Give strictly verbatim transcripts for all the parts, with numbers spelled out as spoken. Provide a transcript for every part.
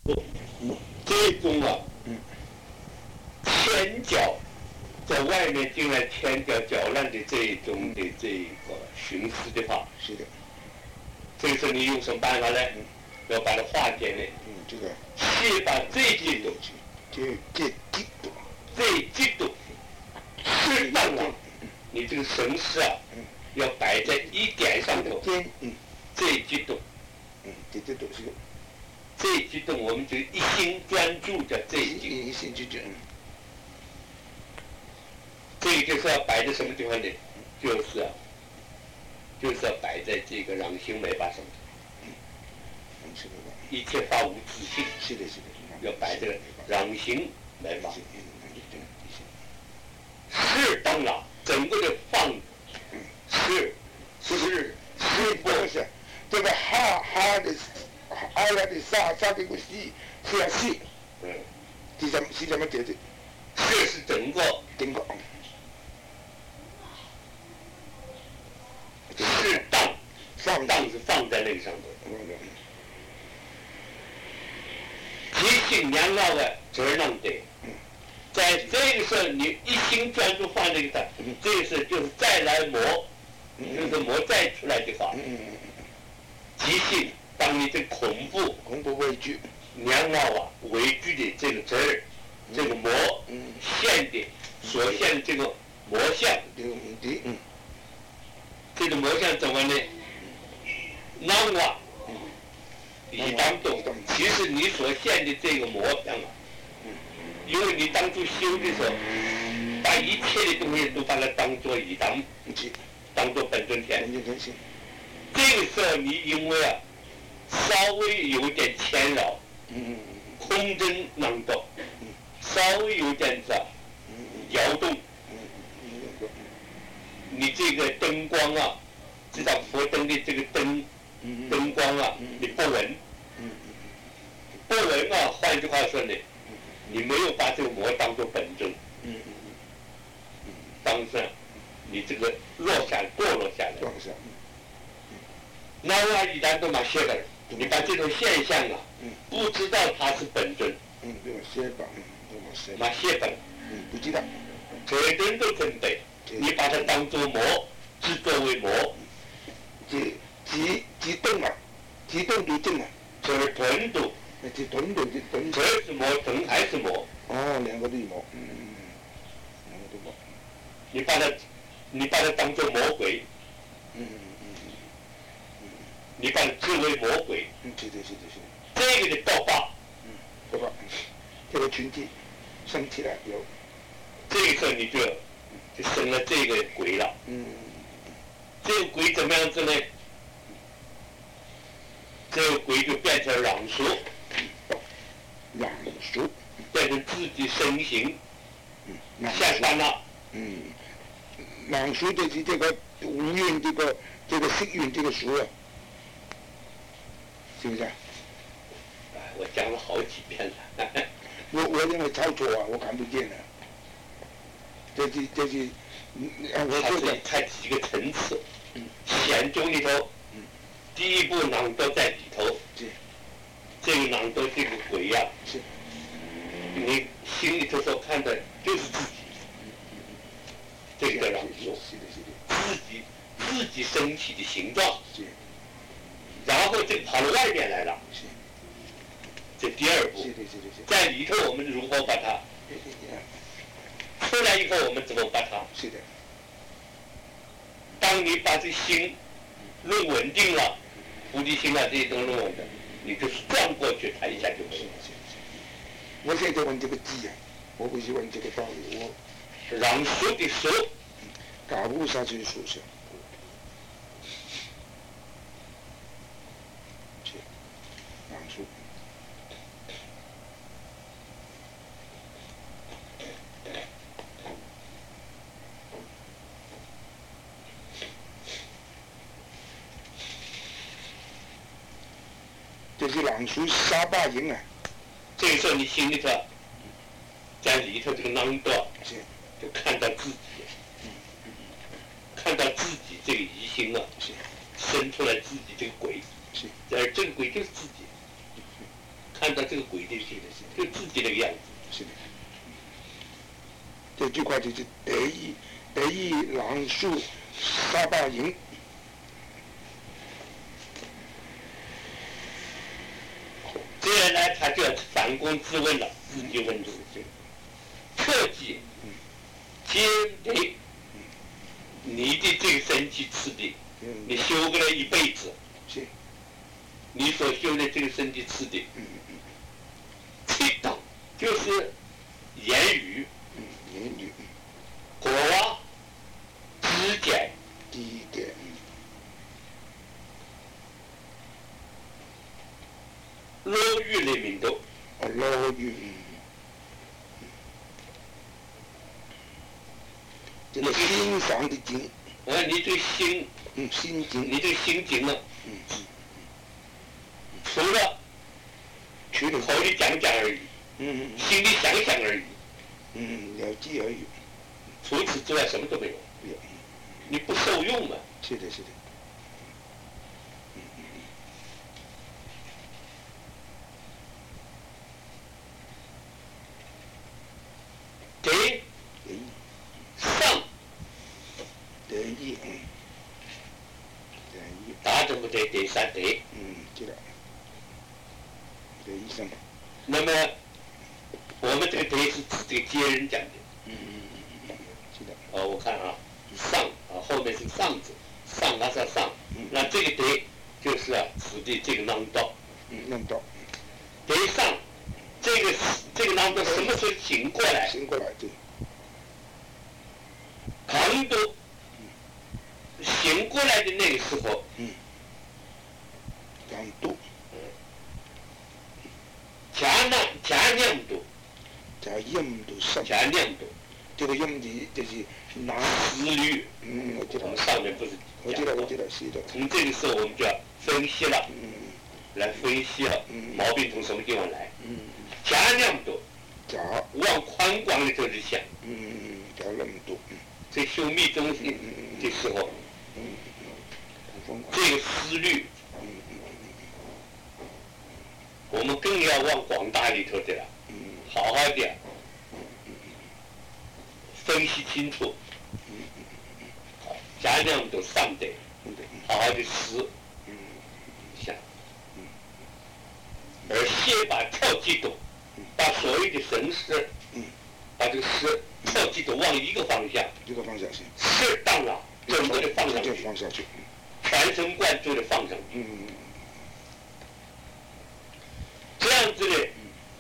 这种啊，前脚在外面竟然前脚搅乱的这一种的这一个徇私的话， 是的， 这个时候你用什么办法呢？要把它化解呢？ 嗯，这个先把这几种， 这这几种， 这几种适当的，你这个神识啊，要摆在一点上头。 点，嗯， 这几种， 嗯，这这都是个。 这几种我们就一心专注的这一种， 一心就这， 这个就是要摆在什么地方呢？就是啊，就是要摆在这个让心眉巴上头。 嗯，是的， 一切法无自性， 是的，是的， 要摆这个让心眉巴。 是， 是当然，整个的放，是是是不是这个哈哈的。阿拉的沙沙这个西是要西， 嗯， 是怎么是怎么解释？ 这是整个整个， 适当，放当是放在那个上头。提醒两老的责任的，在这个时候你一心专注放这个上，这个时候就是再来磨，就是磨再出来的话，提醒。当你这恐怖、 恐怖畏惧、 娘老啊、畏惧的这个字儿，这个魔现的所现的这个魔像，这个魔像怎么呢？让啊，你当懂，其实你所现的这个魔像啊，因为你当初修的时候，把一切的东西都把它当作以当，当作本尊天。这个时候你因为啊。稍微有点牵扰，空中囊动，稍微有点子摇动，你这个灯光啊，这盏佛灯的这个灯灯光啊，你不稳，不稳啊，换句话说呢，你没有把这个魔当作本尊，当上你这个落下堕落下来，那我一旦都把写了。你把这种现象啊，不知道它是本尊， 嗯，对吧？写本，对吧？写嘛写本， 嗯，不知道， 这人都准备，你把它当作魔，只作为魔， 激激激动啊，激动就动啊， 这是吞毒， 那这吞毒就吞， 这是魔，吞还是魔？ 哦，两个都魔，嗯，两个都魔， 你把它，你把它当作魔鬼， 嗯。 你把它视为魔鬼， 嗯，对对对对对， 这个的爆发， 嗯，爆发，这个群体升起来有， 这个时候你就就生了这个鬼了， 嗯， 这个鬼怎么样子呢？这个鬼就变成朗熟， 朗熟， 变成自己身形， 嗯， 下山了， 嗯，朗熟就是这个无运这个这个色运这个熟啊。是不是？ 我讲了好几遍了。 我我认为抄错啊，我看不见了。这是这是，我它是它几个层次，显宗里头，第一步囊都在里头，这个囊都这个鬼呀、啊， 是， 你心里头所看的就是自己，这个叫囊说，自己自己身体的形状。然后就跑到外面来了，这第二步，在里头我们如何把它出来以后，我们怎么把它？ 是的。 当你把这心弄稳定了，菩提心啊这些都弄稳的，你就转过去，它一下就没有。 我现在问这个机啊，我不是问这个道理，我让熟的熟， 搞不上去熟悉。这是朗书沙巴营啊， 这个时候你心里头，在里头这个囊道，就看到自己，看到自己这个疑心啊，生出来自己这个鬼，而这个鬼就是自己，看到到这个鬼的性，就自己那个样子。 是的。这句话就是得意得意狼树沙坝营。 这样呢，他就要反躬自问了，自己问自己，特技兼得你的这个身体次第，你修过了一辈子， 是， 你所修的这个身体次第，七等就是言语、 言语、 国啊、肢解、 第一点， 落语的名头， 哦，落语，这个心房的经， 呃，你对心， 嗯，心经， 你对心经呢， 嗯嗯， 除了除了口里讲讲而已， 嗯嗯心里想想而已， 嗯，了解而已， 除此之外什么都没有， 没有， 你不受用嘛。 是的，是的， 得得意， 上得意，嗯，得意， 打怎么得得上得， 嗯，知道，得意上， 那么我们这个得是指这个接人讲的， 嗯嗯嗯嗯，知道， 哦，我看啊，上啊后面是上字，上啊上上，那这个得就是啊指的这个囊道， 嗯，弄到， 得上这个这个囊道什么时候醒过来？ 醒过来，对， 扛度醒过来的那个时候， 嗯，两度， 加量加量度加阴度上， 加量度， 这个阴的就是拿， 思虑， 嗯，我知道我们，上面不是我知道，我知道，是的， 从这个时候我们就要分析了， 嗯来分析了嗯毛病从什么地方来。 嗯， 加量度加， 往宽广的头去想， 嗯，加那么多，嗯在修密中心的时候， 嗯嗯， 这个思虑， 嗯嗯我们更要往广大里头的了， 嗯好好的分析清楚，加量度上得嗯，对， 好好的思嗯想，而先把跳激动，把所谓的神识， 嗯， 把这个识跳激动往一个方向， 这个方向是， 适当了，整个的放上就去， 放下去， 全神贯注的放上去， 嗯这样子的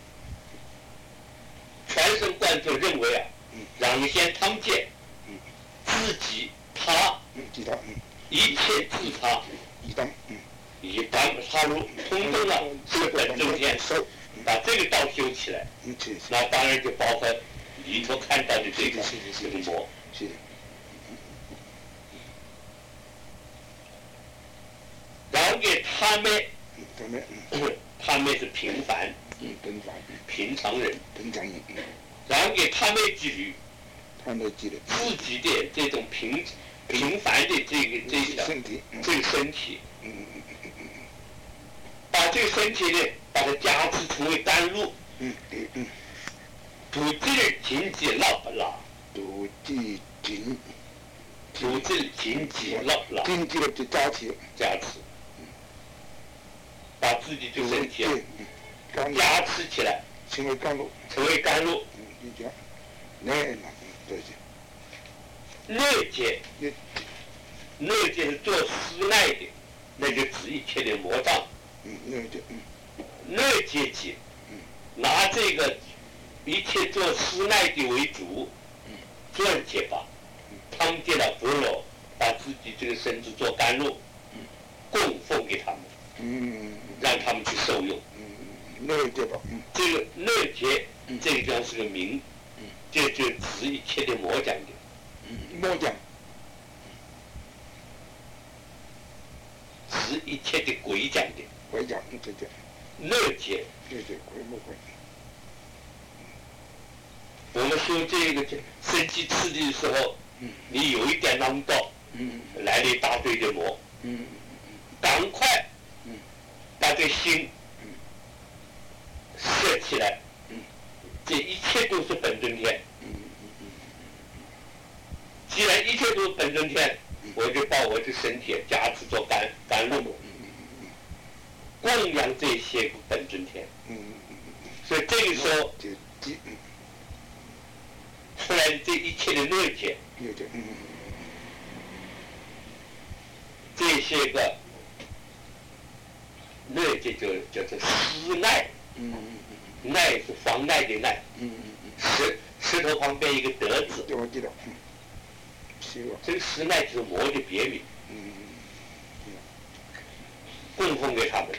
全神贯注认为啊，让先汤见自己他嗯，知道，嗯， 一切自他， 一当，嗯， 以当他如通通啊是本正天， 收， 把这个道修起来， 嗯，是是那当然就包含里头看到的这个是的是的这个魔。 是的， 让给他们， 嗯，他们，嗯他们是平凡嗯，平凡， 平常人， 平常人，嗯， 让给他们给予他们记得自己的这种平平凡的这个这个身体，嗯这个身体， 嗯嗯嗯嗯把这个身体呢，把它加持成为甘露， 嗯嗯嗯， 土质的经济拉不拉？ 都记紧， 土质的经济拉不拉？ 经济的就加起， 加持，把自己的身体啊对，嗯，甘露， 加持起来， 成为甘露， 成为甘露。 嗯，你讲，那那，对对， 乐界， 你， 乐界是做施耐的，那就指一切的魔障。 嗯，那就，嗯乐界界，拿这个一切做施耐的为主，做解法，汤借了佛罗，把自己这个身子做甘露，供奉给他们， 嗯让他们去受用。 嗯，那就吧，嗯这个乐界，这个地方是个名，这就指一切的魔讲的， 嗯，莫讲， 指一切的鬼讲的。 我讲这讲， 乐界， 对对，鬼莫鬼， 我们说这个生气刺激的时候，你有一点啷到， 嗯来了一大堆的魔， 嗯赶快把这心起来，这一切都是本尊天。既然一切都是本尊天，我就把我的身体加持做甘甘露，供养这些本尊天。所以这个时候出来的这一切的乐界，这些个乐界就叫做施耐，耐是妨碍的耐，石石头旁边一个德字， 我记得。 这个施耐就是魔的别名，供奉给他们。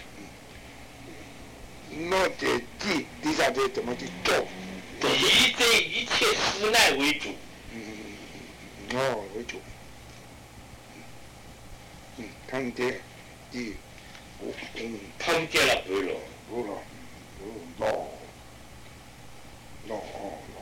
那这地地上这怎么去做？ 以这一切施耐为主。 嗯，哦，为主。嗯，他们这地，嗯， 他们见了不了， 不了，不了，老，老，老。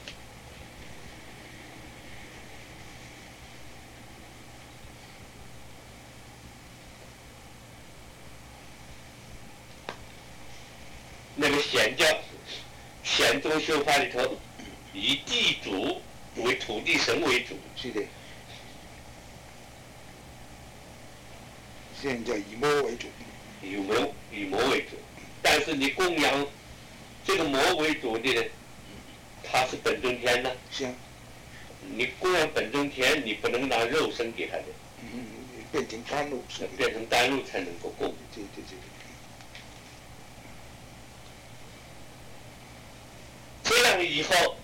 那个显教显宗修法里头，以地主为土地神为主。 是的。现在以魔为主。 以魔以魔为主，但是你供养这个魔为主的，他是本尊天呢。 是啊。 你供养本尊天，你不能拿肉身给他的。 嗯，变成甘露。 变成甘露才能够供。 对对对。 这样以后，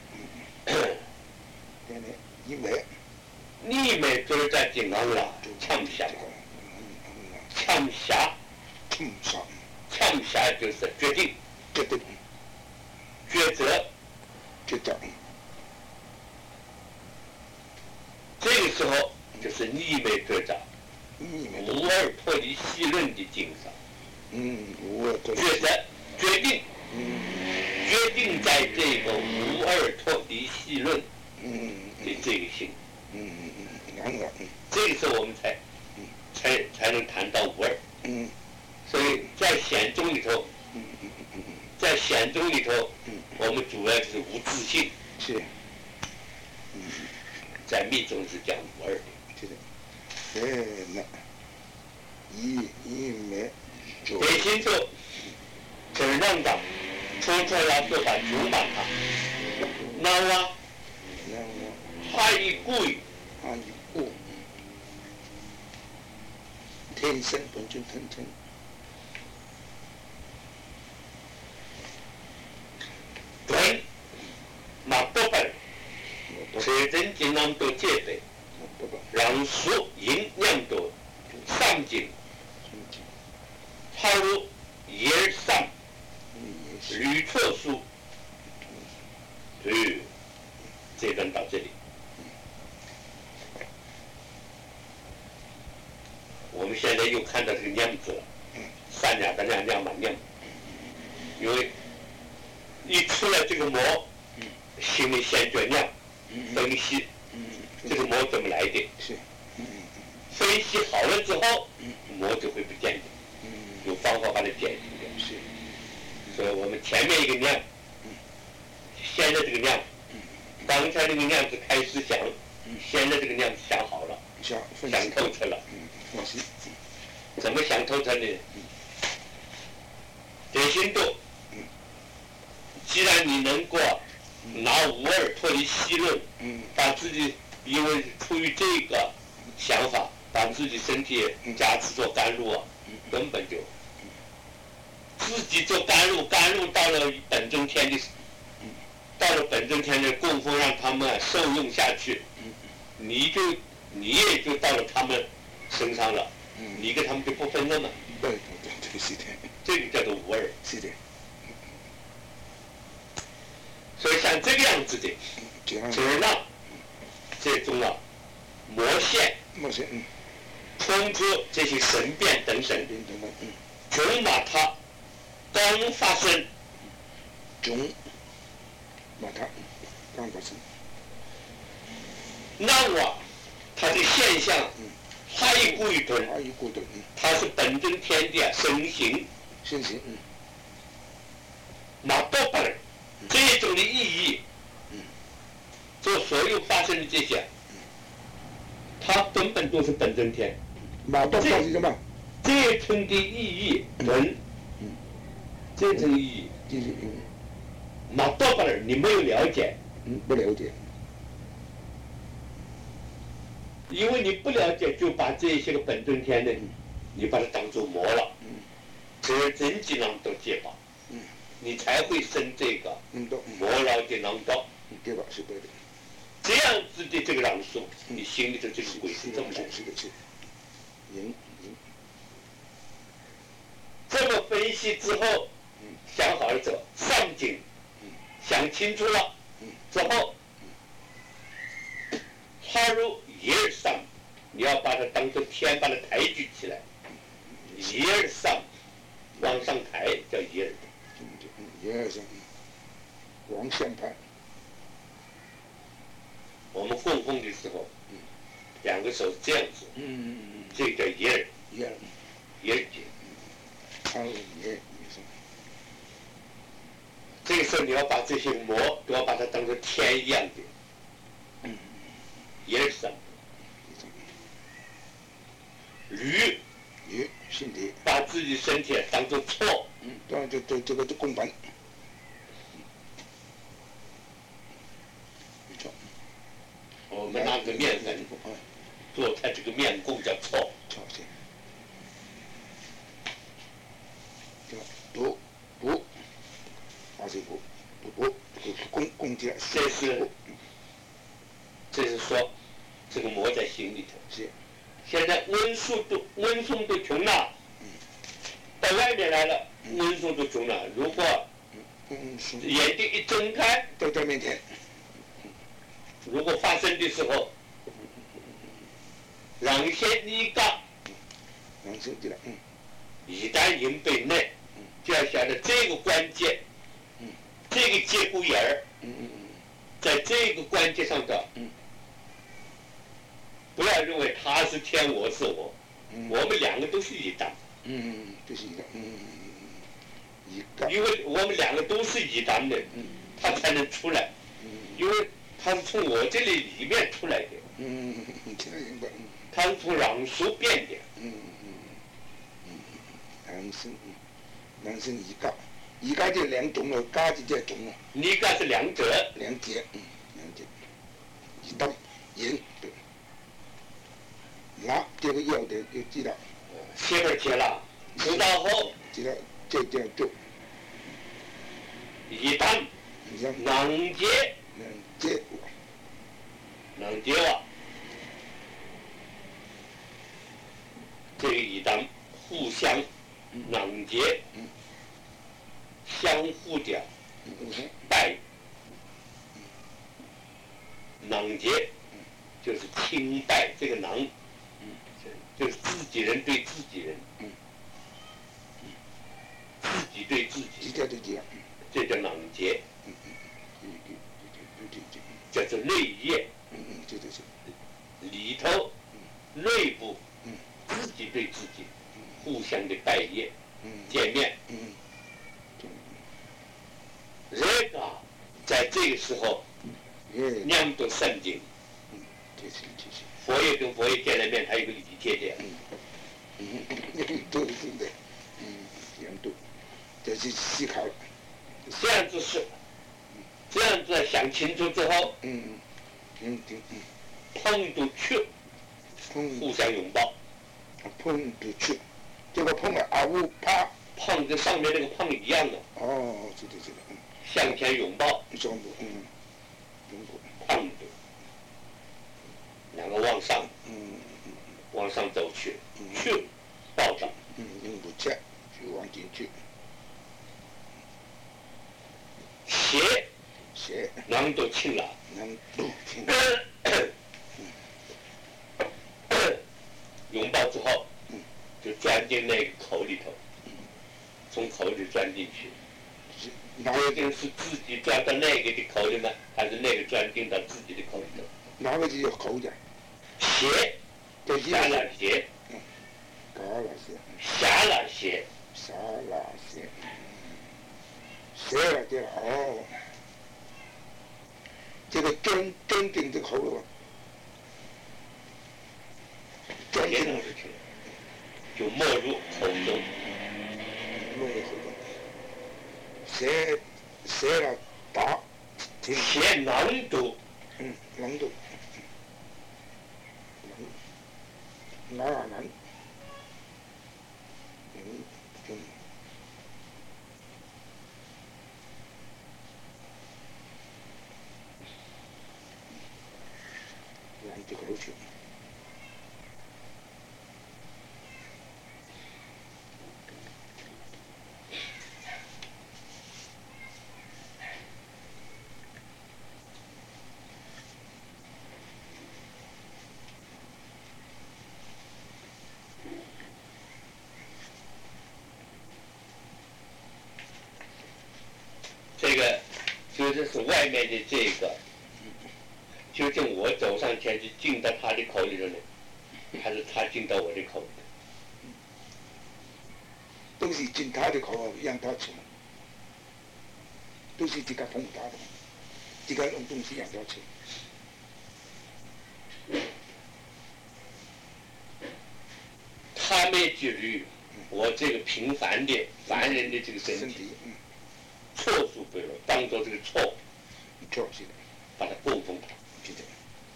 因为你们就是在金刚了，呛下，呛下， 呛下， 呛下就是决定， 决定， 抉择， 抉择。 这个时候就是逆昧抉择，无二脱离细论的精神。 嗯，无二脱离。 抉择，决定。 嗯。 决定在这个无二脱离细论的这个性， 嗯嗯嗯，然后， 这个时候我们才，才才能谈到无二。 嗯， 所以在显宗里头， 嗯嗯嗯嗯， 在显宗里头，我们主要就是无自性。 是。嗯， 在密宗是讲无二的。 是的。哎，那一一没。 北新咒，真让的。说出来说把九满他，那么，他一故意， 他一故，天生本就天生， 对，那不本，水真金囊都戒备，让属阴阳都上进，他如一而三。屡错书，对，这段到这里，我们现在又看到这个娘字了，三两的两两满娘，因为一出来这个魔，心里先觉娘，分析，这个魔怎么来的？ 是， 分析好了之后，魔就会不见的，有方法把它解决掉。 是。 所以我们前面一个量，现在这个量，刚才那个量是开始想，现在这个量是想好了， 想想透彻了。怎么想透彻呢？这心度，既然你能够拿无二脱离细论，把自己因为出于这个想法，把自己身体加持做甘露啊，根本就。自己做甘露，甘露到了本尊天的，到了本尊天的供奉，让他们受用下去，你就你也就到了他们身上了，你跟他们就不分了嘛。 对对对，是的。 这个叫做无二。 是的。 所以像这个样子的，就是让这种啊魔线， 魔线，嗯， 冲出这些神变等等，总把它。刚发生， 总把它刚发生， 那么它的现象，它一故一顿， 它一故顿， 它是本尊天地啊身形， 身形，嗯， 那不本中的意义，做所有发生的这些，它根本都是本真天。 马到到是什么？ 这层的意义，人，这层意义， 就是嗯马到把你没有了解， 嗯不了解， 因为你不了解，就把这些个本真天的，你把它当做魔了，这真际能都解吧，你才会生这个魔老的囊道， 对吧？是对的。 这样子的这个朗诵，你心里头这个鬼是这么来， 是的，是的。人， 这么分析之后，想好了之后，上紧，想清楚了之后，踏入一而上，你要把它当做天，把它抬举起来，一而上，往上抬叫一而。 一而上，往上抬。 我们供奉的时候，两个手是这样子， 嗯， 这个叫一而， 一而， 一而解。 好，也这个时候你要把这些魔都要把它当做天一样的， 嗯， 一而上。驴， 驴身体， 把自己身体当做错， 嗯，当然这这这个就公本，没错。 我们拿个面粉做它这个面供叫错， 错些。对吧？不不，还是不不不，供供起来。 这是，这是说，这个魔在心里头。 是。 现在温宿都温送都穷了，到外面来了，温送都穷了。如果眼睛一睁开， 都在面前。 如果发生的时候，让先一个， 让先进来，嗯， 一旦人被内，就要晓得这个关键，这个节骨眼儿，在这个关节上的，不要认为他是天，我是我，我们两个都是一档， 嗯，都是一档，嗯，一档， 因为我们两个都是一档的，他才能出来，因为他是从我这里里面出来的， 嗯，这样吧， 他是从壤俗变的， 嗯嗯嗯，男生，男生一个，一个就两种了，家就这种了， 一个是两者， 两节，嗯，两节，一档，人，对。那这个要的就知道， 前面接了，知道后， 知道这这样做， 一旦能接， 能接， 能接了，这个一旦互相能接，相互的拜，能接就是亲拜这个能。就是自己人对自己人，自己对自己，这叫冷结，叫做内业，里头内部自己对自己互相的拜业见面，这个在这个时候念读圣经。佛爷跟佛爷见了面，他有个礼节的。 嗯嗯，对对对，嗯，这样读，这是思考了。 这样子是，这样子想清楚之后， 嗯嗯嗯嗯， 碰都去，互相拥抱。 碰都去，这个碰啊，啊呜啪， 碰跟上面那个碰一样的。 哦，对对对，嗯， 向前拥抱。 拥抱，嗯，拥抱。碰的。两个往上， 嗯， 往上走去，去，抱着， 嗯，用不起，就往进去， 斜， 斜， 囊都轻了， 囊都轻， 拥抱之后，就钻进那个口里头，从口里钻进去，究竟是自己钻到那个的口里呢，还是那个钻进到自己的口里头？ 哪个是有口的？ 斜，下了斜， 高了斜， 下了斜， 下了斜，斜了对了哦， 这个专专定这个喉咙，专别定弄出去了，就没入口中。 没入喉中，舌舌啊打，听且囊毒， 嗯，难度，难难啊难，嗯嗯。然后就口去。 这个究竟是外面的这个，究竟我走上前去进到他的口里头呢，还是他进到我的口里头？ 都是进他的口，让他吃，都是自己捧他的，自己弄东西让他吃。 他没距离我这个平凡的凡人的这个身体， 身体，嗯， 错数不了，当做这个错， 错是的， 把它供奉它。 是的。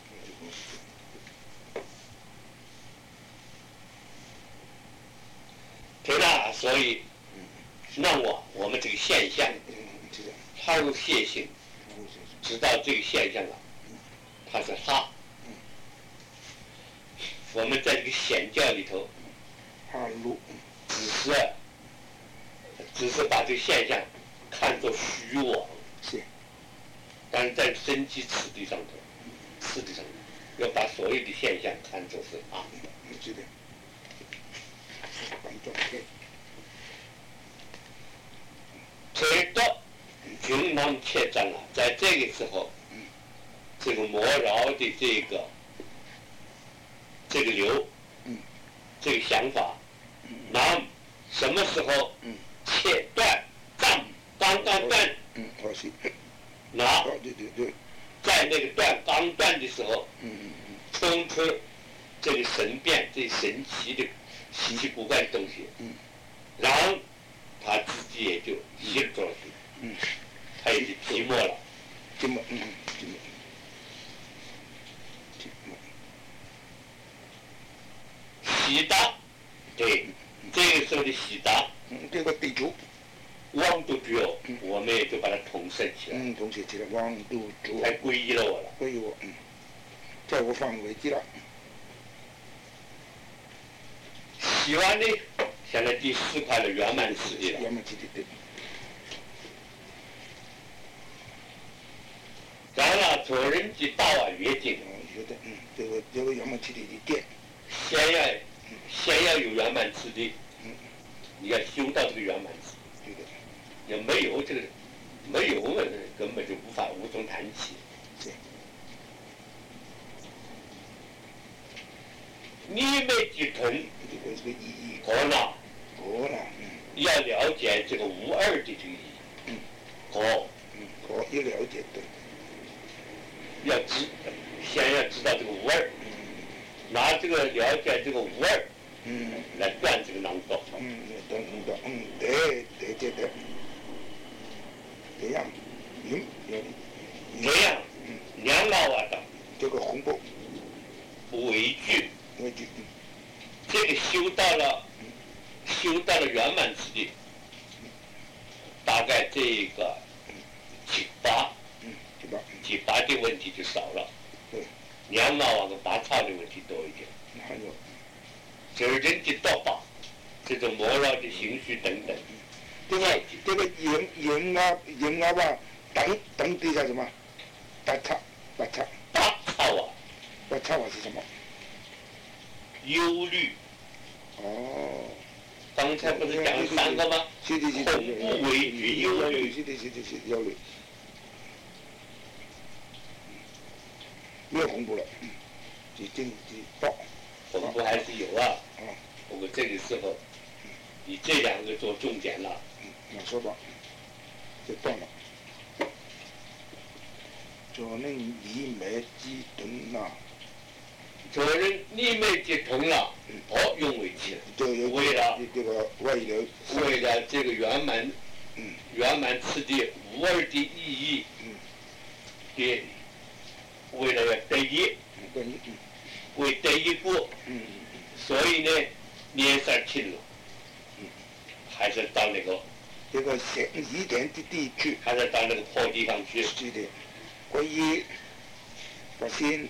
对吧？所以，那我我们这个现象， 嗯，是的， 它有现性， 嗯是是， 知道这个现象啊，它是他。我们在这个显教里头， 哈路， 只是只是把这个现象看作虚妄， 是， 但是在真机次第上头，次第上头要把所有的现象看作是啊， 嗯是的，反转对， 这个云囊切障啊，在这个时候，这个魔饶的这个这个流， 嗯， 这个想法，那什么时候嗯， 切断刚刚刚断， 嗯，好是， 那好对对对， 在那个断刚断的时候， 嗯嗯嗯， 冲出这个神变、最神奇的稀奇古怪的东西， 嗯， 然后他自己也就吸了进去， 嗯， 他也就寂寞了。 寂寞，嗯嗯，寂寞，寂寞， 喜达，对，这个时候的喜达， 嗯，这个地主， 汪都只有，我们也就把它统摄起来， 嗯，同学起来，王都主， 才皈依了我了。 归我，嗯，在我范围之内， 喜欢呢，现在第四块的圆满次第了。 圆满之地对， 然后呢，做人之道啊，越精， 嗯，觉得，嗯，这个这个圆满之地的点， 先要先要有圆满次第， 嗯， 你要修到这个圆满次对的， 第，要没有这个没有了，根本就无法无从谈起。 是， 你没几成， 这个这个意义， 可能可能，嗯要了解这个无二的这个意义， 嗯， 可嗯，可以了解对， 要知先要知道这个无二，拿这个了解这个无二嗯来断这个囊道。 嗯，等等，嗯，对对对对，这样，嗯，有这样，两老啊的这个红布， 不畏惧， 我就，嗯这个修到了修到了圆满之地，大概这个七八嗯，对吧？ 七八的问题就少了， 对， 两老啊跟拔草的问题多一点。 还有， 这人的道法，这种魔扰的情绪等等， 这个这个人人啊人啊吧，等等底下什么？拔草，拔草， 拔草啊， 拔草啊是什么？ 忧虑。 哦， 刚才不是讲了三个吗？ 是的，是的， 恐怖、畏惧、忧虑。 是的，是的，是忧虑。没有恐怖了，只惊只爆。 恐怖还是有啊。 嗯。 不过这个时候，以这两个做重点了。 嗯，那说吧，就断了。 左任李美之屯啦， 左任李美之屯啦，哦，用为起了， 就有为了这个为了为了这个圆满， 嗯圆满此地无二的意义， 嗯， 的，为了要得一， 嗯对嗯为得一过， 嗯所以呢，年三轻了， 嗯， 还是到那个， 这个县一点的地区， 还是到那个破地方去， 是的，可以发现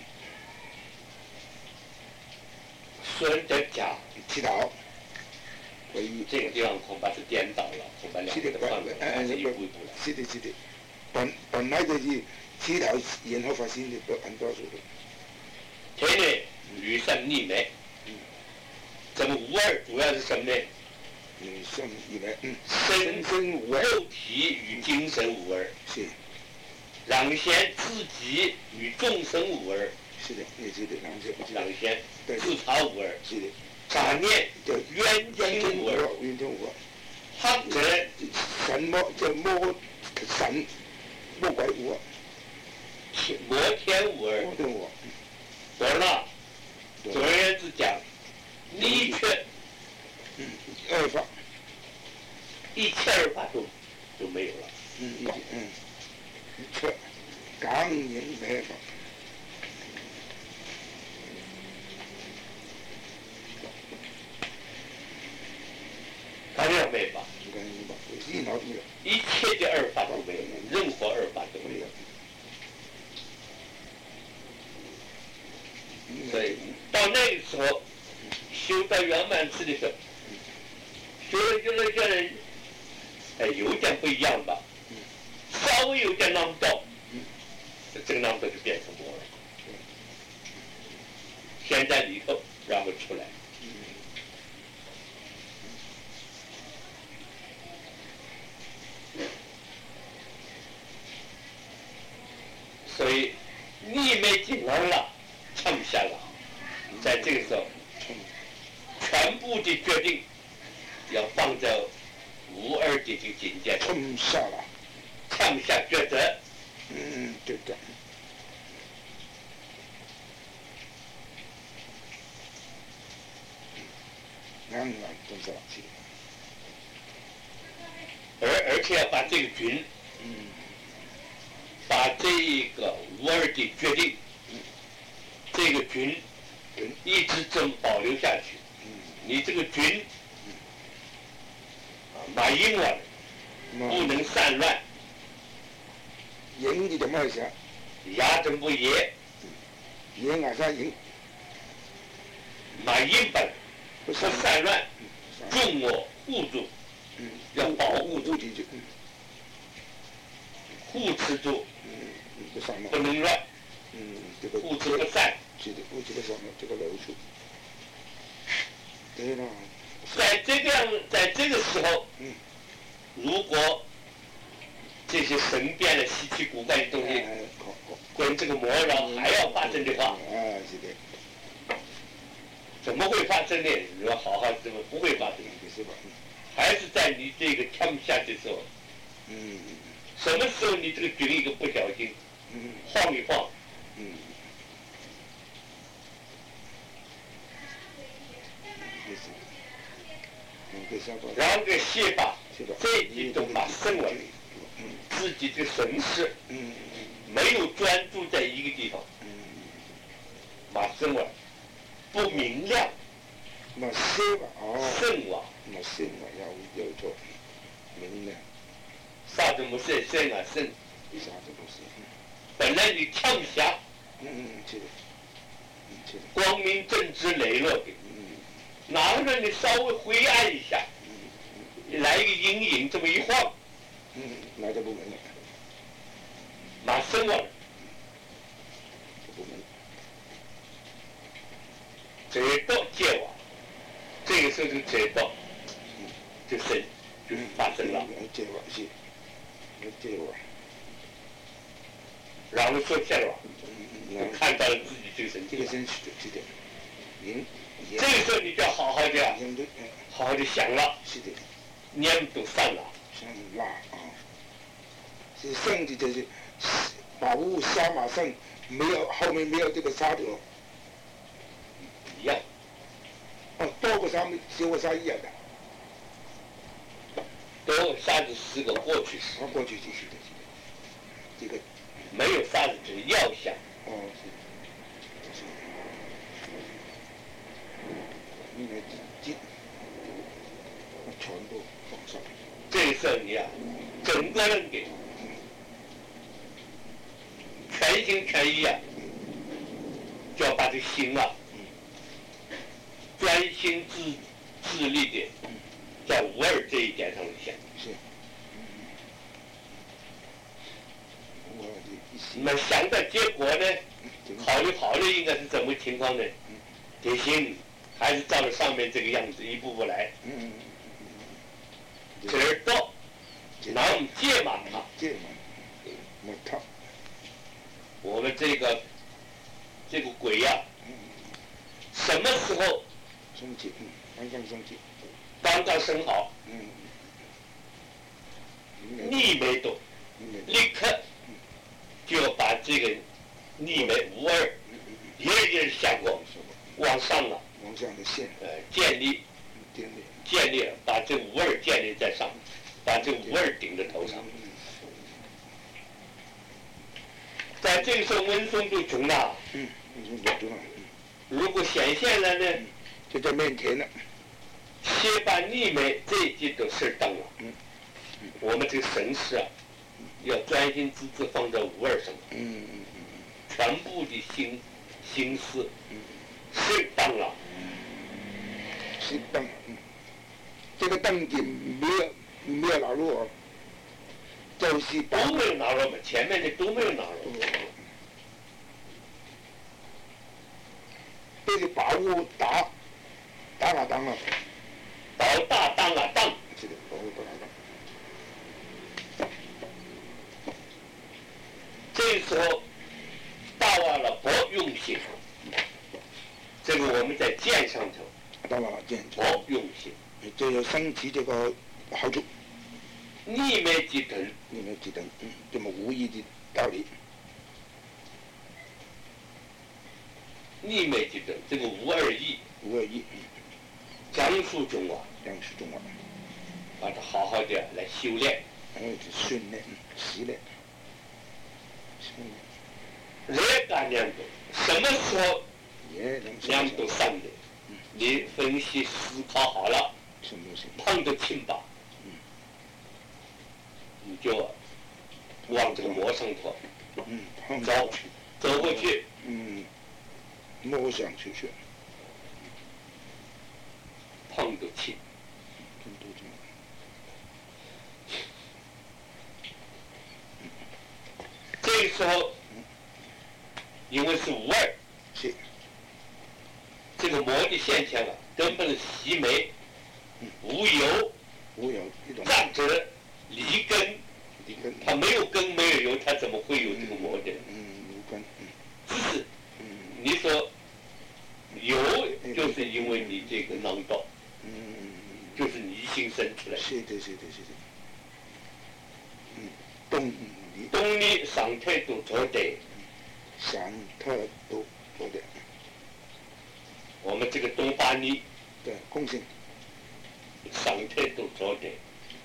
顺着讲， 祈祷，可以这个地方恐怕是颠倒了，恐怕两是的， 个的范围呃还是一呃步一步来。 是的是的，本本来就是祈祷然后发现的，不很多数的， 天呢，女生逆美，这个无二主要是什么呢？ 女生以为嗯， 身身无二肉体与精神无二， 是让先自己与众生无二， 是的，也是的，然后是让先对自他无二， 是的， 杂念叫冤亲无二， 冤亲无二。 或者神魔这魔神魔鬼无二， 摩天无二， 魔天无二， 懂了？总而言之讲，你却嗯，二法， 一切二法都都没有了。 嗯一嗯，错，刚人二法， 当然没法， 你看你吧，一脑没有， 一切的二法都没有，任何二法都没有。 没有， 所以到那个时候，修到圆满次的时候，修了修了修了，哎，有点不一样吧，稍微有点浪道，这个浪道就变成魔了。先在里头，然后出来。所以逆美进来了，唱下了，在这个时候，全部的决定要放在无二的这个境界上， 冲下了， 唱下抉择。 嗯，对的，当然都是是， 而而且要把这个军， 嗯把这一个无二的决定，这个军嗯一直这么保留下去。 嗯， 你这个军，啊，马英文不能散乱， 赢你怎么想？ 牙真不野， 赢啊啥赢？ 马英本不不散乱， 嗯， 众我护住， 嗯， 要保护住护进去，嗯护持住， 嗯，不散了不，能乱， 嗯，这个护持不散。 是的，护持不散了，这个楼数，对了， 在这个样，在这个时候， 嗯， 如果这些神变的稀奇古怪的东西哎，好好， 跟这个魔扰还要发生的话， 啊，是的， 怎么会发生呢？你说好好怎么不会发生？ 是吧？ 还是在你这个跳不下去的时候， 嗯什么时候你这个军一个不小心嗯晃一晃， 嗯，也是，嗯，给下吧， 然后这个卸把是吧？ 这几种把升为嗯自己的神识嗯没有专注在一个地方， 嗯， 把升为不明亮， 那是吧？哦， 圣王那是嘛，要有错，明了， 啥子不是圣啊圣？ 啥都不是， 本来你跳不下， 嗯嗯，是的，嗯是的， 光明正直磊落的， 嗯哪个你稍微灰暗一下， 嗯来一个阴影，这么一晃， 嗯，那就不明了， 马升了， 就不明， 这道戒网，这个时候就这道就生就发生了， 这个是，这个， 然后说下了， 嗯就看到了自己这个神经。 这个真是是的，赢， 这个时候你就要好好的， 赢的， 好好的想了， 是的， 念都散了， 像辣啊，是圣的就是把雾刹马上没有后面没有这个刹车， 一样。 哦，多个刹没少个刹一样的。 多沙子是个过去式， 啊，过去就是的，是的，这个没有沙子只是要想。 哦是，是，应该进，全部放上。 这时候你啊，整个人给全心全意啊，就要把这个心啊，专心致致力的在无二这一点上想。 是。我的一心。 那么想的结果呢？考虑好了应该是怎么情况呢？得行，还是照着上面这个样子一步步来。 嗯。 这儿到，拿我们戒嘛啊。 戒嘛。我操。 我们这个这个鬼呀、啊，什么时候升级？嗯，刚刚升级。 刚刚生好。 嗯。 逆没动，立刻就要把这个逆没无二，一点下过往上了。 往上的线。 呃，建立。 建立。 建立，把这无二建立在上，把这无二顶在头上。在这个时候，温松就穷了。 嗯，温松就穷了。 如果显现了呢， 就在面前了。 先把逆没这一件的事当了。 嗯。 我们这个神识啊，要专心致志放在无二上。 嗯嗯嗯。 全部的心心思，是当了。 是当，嗯。这个当点没有没有拿入哦。就是都没有拿入嘛，前面的都没有拿入。 这个把握打，打了当了， 倒大当了当。 是的，把握打了当。 这时候，大完了不用心，这个我们在剑上头， 大完了剑不用心， 这有升级这个好处。 逆没即等， 逆没即等，嗯，这么无意的道理。 逆没即等，这个无二意。 无二意。 讲述中啊， 讲述中啊， 把它好好的来修炼。 然后就训练、习练、训练。来干两度，什么时候也能两度上的？你分析思考好了，碰得清吧？你就往这个磨上头， 嗯， 走，走过去， 嗯，摸上去去， 碰得清， 碰得清。 这个时候，因为是无二， 是这个魔的现象啊，根本是习没，无有， 无有一种站着离根， 离根， 它没有根没有由，它怎么会有这个魔的？ 嗯，无根，嗯， 知识，你说有，就是因为你这个囊道， 嗯， 就是你心生出来。 是的，是的，是的，嗯，动力， 动力上态度做对， 上态度做对。 我们这个东巴尼， 对，共性， 上态度做对，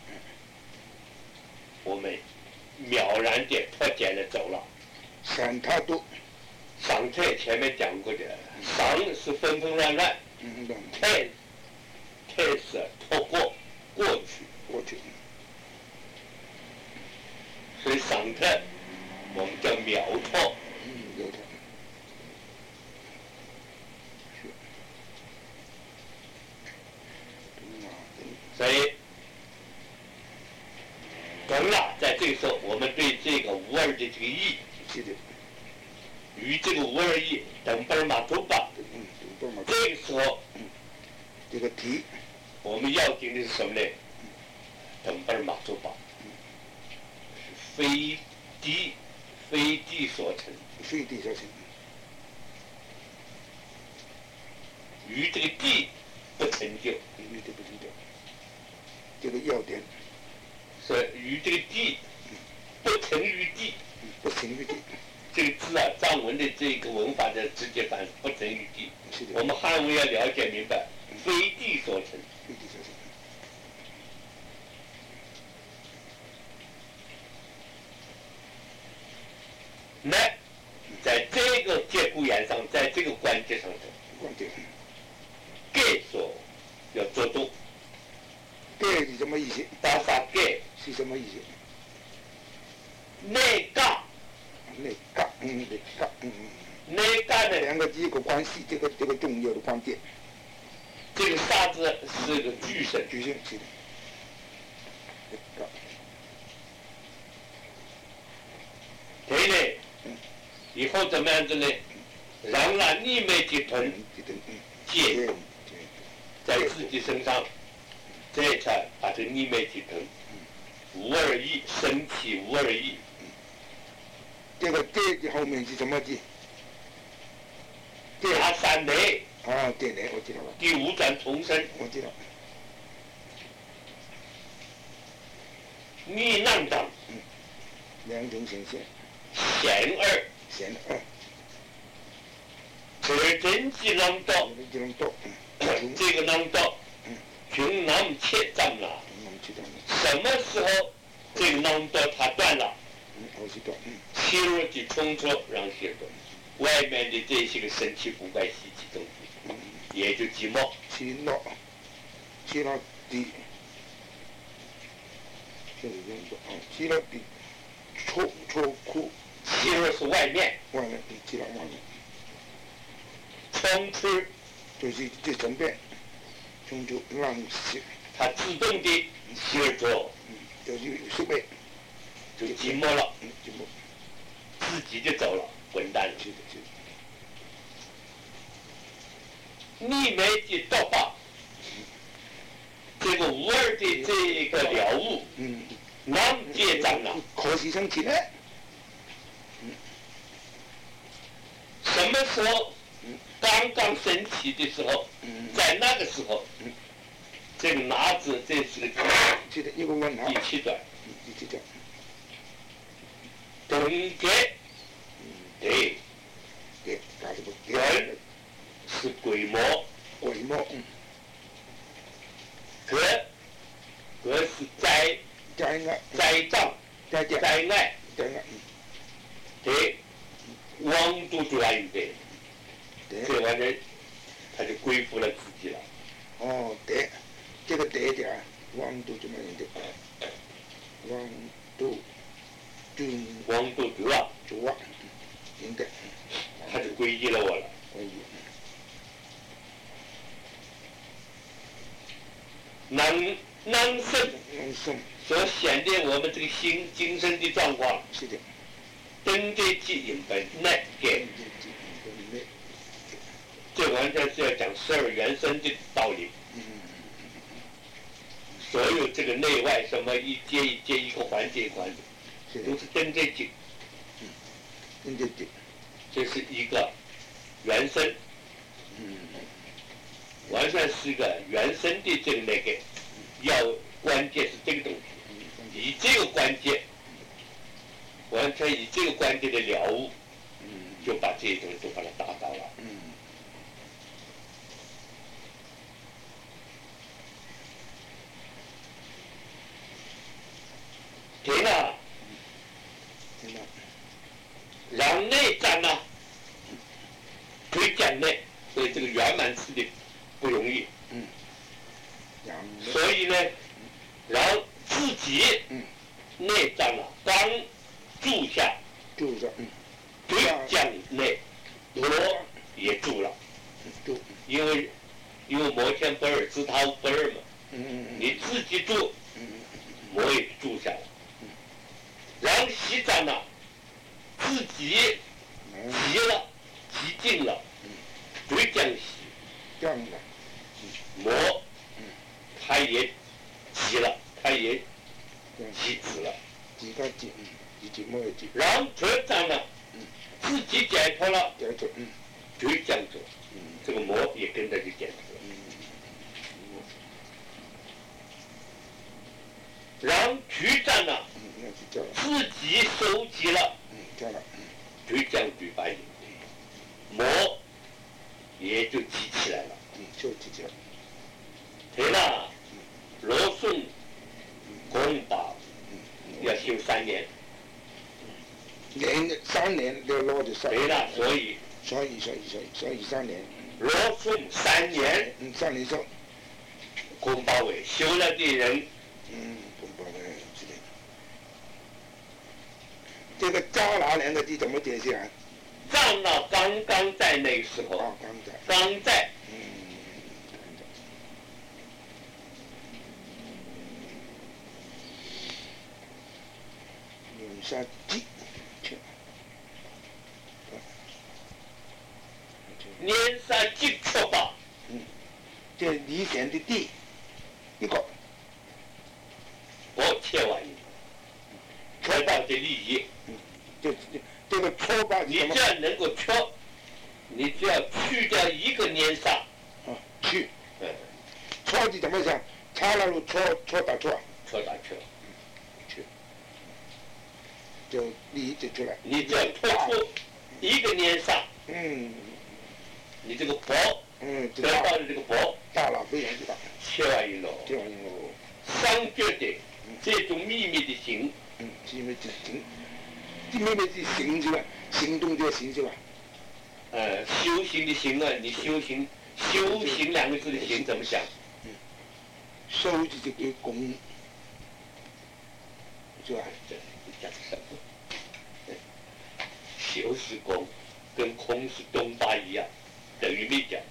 我们渺然的脱节了走了。 上态度， 上态前面讲过的，上是纷纷乱乱， 嗯， 态，态是脱过过去， 过去。 所以上态我们叫渺脱。 嗯，有的。 所以，懂了，在这个时候，我们对这个无二的这个意， 是的， 与这个无二意等本马头吧。 嗯，等本马。 这个时候， 嗯，这个题， 我们要紧的是什么呢？等本马头吧，是非地，非地所成， 非地所成， 与这个地不成就， 与这不成就。这个要点， 是与这个地不成于地， 不成成语的。 这个字啊，藏文的这个文法的直接反不成语地。 是的。 我们汉文要了解明白，非地所成。 非地所成。 那在这个节骨眼上，在这个关节上头， 关键。 盖所要做动。 盖是什么意思？ 打发盖是什么意思？ 内嘎。 内嘎，嗯，内嘎，嗯。 内嘎呢？ 两个字有个关系，这个这个重要的关键。 这个沙字是个句声， 句声是的。内嘎。 对呢。以后怎么样子呢？让那逆眉去吞接在自己身上，这才把这逆眉去吞。无二意，身体无二意。 这个这的后面是什么字？ 加三雷。 啊，对雷，我知道了。 第五转重生。 我知道。 逆浪长。 嗯。两种显现。 显二。 显二。 这真机浪道。 这能道。 这个浪道。穷南切断了。什么时候这个浪道它断了？ 嗯，我知道。嗯。 切入去冲出让血断，外面的这些个神奇古怪稀奇东西，嗯、也就寂寞。 切到，切到底，这里用的啊，切到底，戳戳哭。 切入是外面。 外面，切到外面。 冲出。 就是这整边，冲出让血。 它自动的切着， 嗯，就是手背， 就寂寞了， 嗯，寂寞， 自己就走了，滚蛋了。 是的，是的。逆眉的道法，这个无二的这个了悟， 嗯， 难结障了。 可惜生起来， 嗯，什么时候？嗯，刚刚升起的时候，嗯，在那个时候，嗯。这个拿字，这是个是的，一个问号。 第七段。 第七段。 等觉。对。 对，打什么？ 人是鬼魔。 鬼魔。嗯。 格。格是灾。 灾难。 灾障。 灾灾。 灾难。 灾难。 对。王都就来预备。这玩意儿，他就归附了自己了。 哦，对。这个得点，王都怎么样的？王都，就王都主啊， 主啊，应该， 他就皈依了我了。 皈依。 能能生， 能生所显现我们这个心精神的状况。 是的。 登阶即引本内给。这完全是要讲十二原生的道理。嗯。所有这个内外什么一阶一阶一个环节一个环节，都是登阶境。 嗯，登阶境， 这是一个原生。嗯，完全是一个原生的这个那个，要关键是这个东西，以这个关键，完全以这个关键的了悟，就把这些东西都把它达到了。嗯。对了， 对了， 让内战呢，推讲内，所以这个圆满词的不容易。嗯。所以呢，让自己内战了，刚住下， 住下，嗯， 推讲内，我也住了， 住， 因为因为摩天不二，自他不二嘛。 嗯嗯嗯。 你自己住，我也住下了。让西藏呢，自己急了，急进了，对将西， 这样的， 魔，他也急了，他也急死了， 急个急，急急魔也急。 让这藏呢，自己解脱了， 解脱，嗯， 对将走，这个魔也跟着就解脱了。让局长呢，自己收集了对了， 就这样举发音，魔也就记起来了。 嗯，就记起来。 对了，罗宋公法要修三年。 年三年就攞就三。 对了，所以。 所以所以所以所以三年。 罗宋三年。 嗯，三年修。 公保委修了的人。 嗯，公保委是的。这个张老两个字怎么解释啊？ 张老刚刚在那时候。 啊，刚在。 刚在。 嗯。年杀鸡。 年杀鸡出发。 嗯。这理想的地。一个。 我切完。确保的利益。 嗯。这这个错吧？ 你只要能够确，你只要去掉一个年杀。 啊，去。 嗯。 错的怎么讲？差了路错错打错。 错打错。 去。就利益就出来。 你只要脱出一个年杀。 嗯。 你这个薄。 嗯。 得到的这个薄。 大了非常之大。 切完以后。 切完以后。 商觉的这种秘密的行。 嗯，秘密的行。这秘密的行是吧？行动的行是吧？ 呃，修行的行啊，你修行，修行两个字的行怎么讲？ 嗯，修是这个功，是吧？ 这讲什么？修是功，跟空是东巴一样，等于没讲。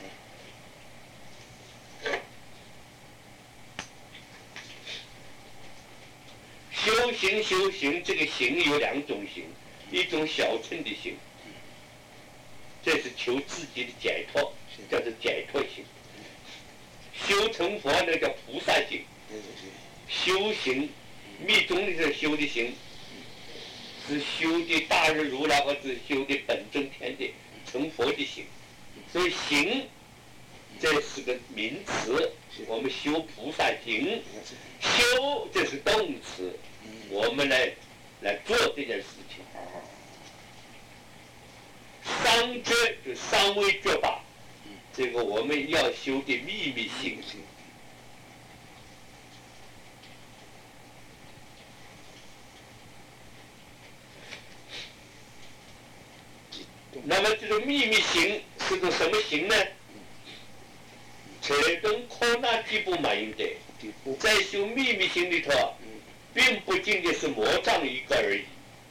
修行修行，这个行有两种行，一种小乘的行，这是求自己的解脱，叫做解脱行。修成佛那叫菩萨行。修行密宗里头修的行，是修的大日如来或者修的本真天的成佛的行。所以行这是个名词，我们修菩萨行，修这是动词，我们来来做这件事情。商觉就商为觉法，这个我们要修的秘密行。那么这种秘密行是个什么行呢？这跟科那地步满应的，在修秘密行里头，并不仅仅是魔障一个而已。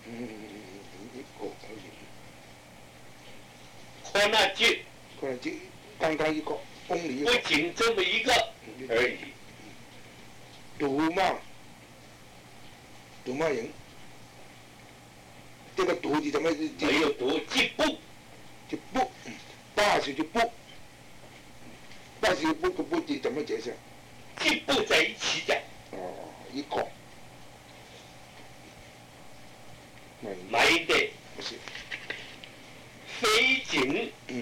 科那地， 科那地刚刚一个，公里不仅这么一个而已。 独嘛，独嘛人，这个独字怎么？ 没有独，即不， 就不，八十就不。但是不个不字怎么解释？ 即不在一起讲。 哦，一个。 满应的不是。 非景。 嗯。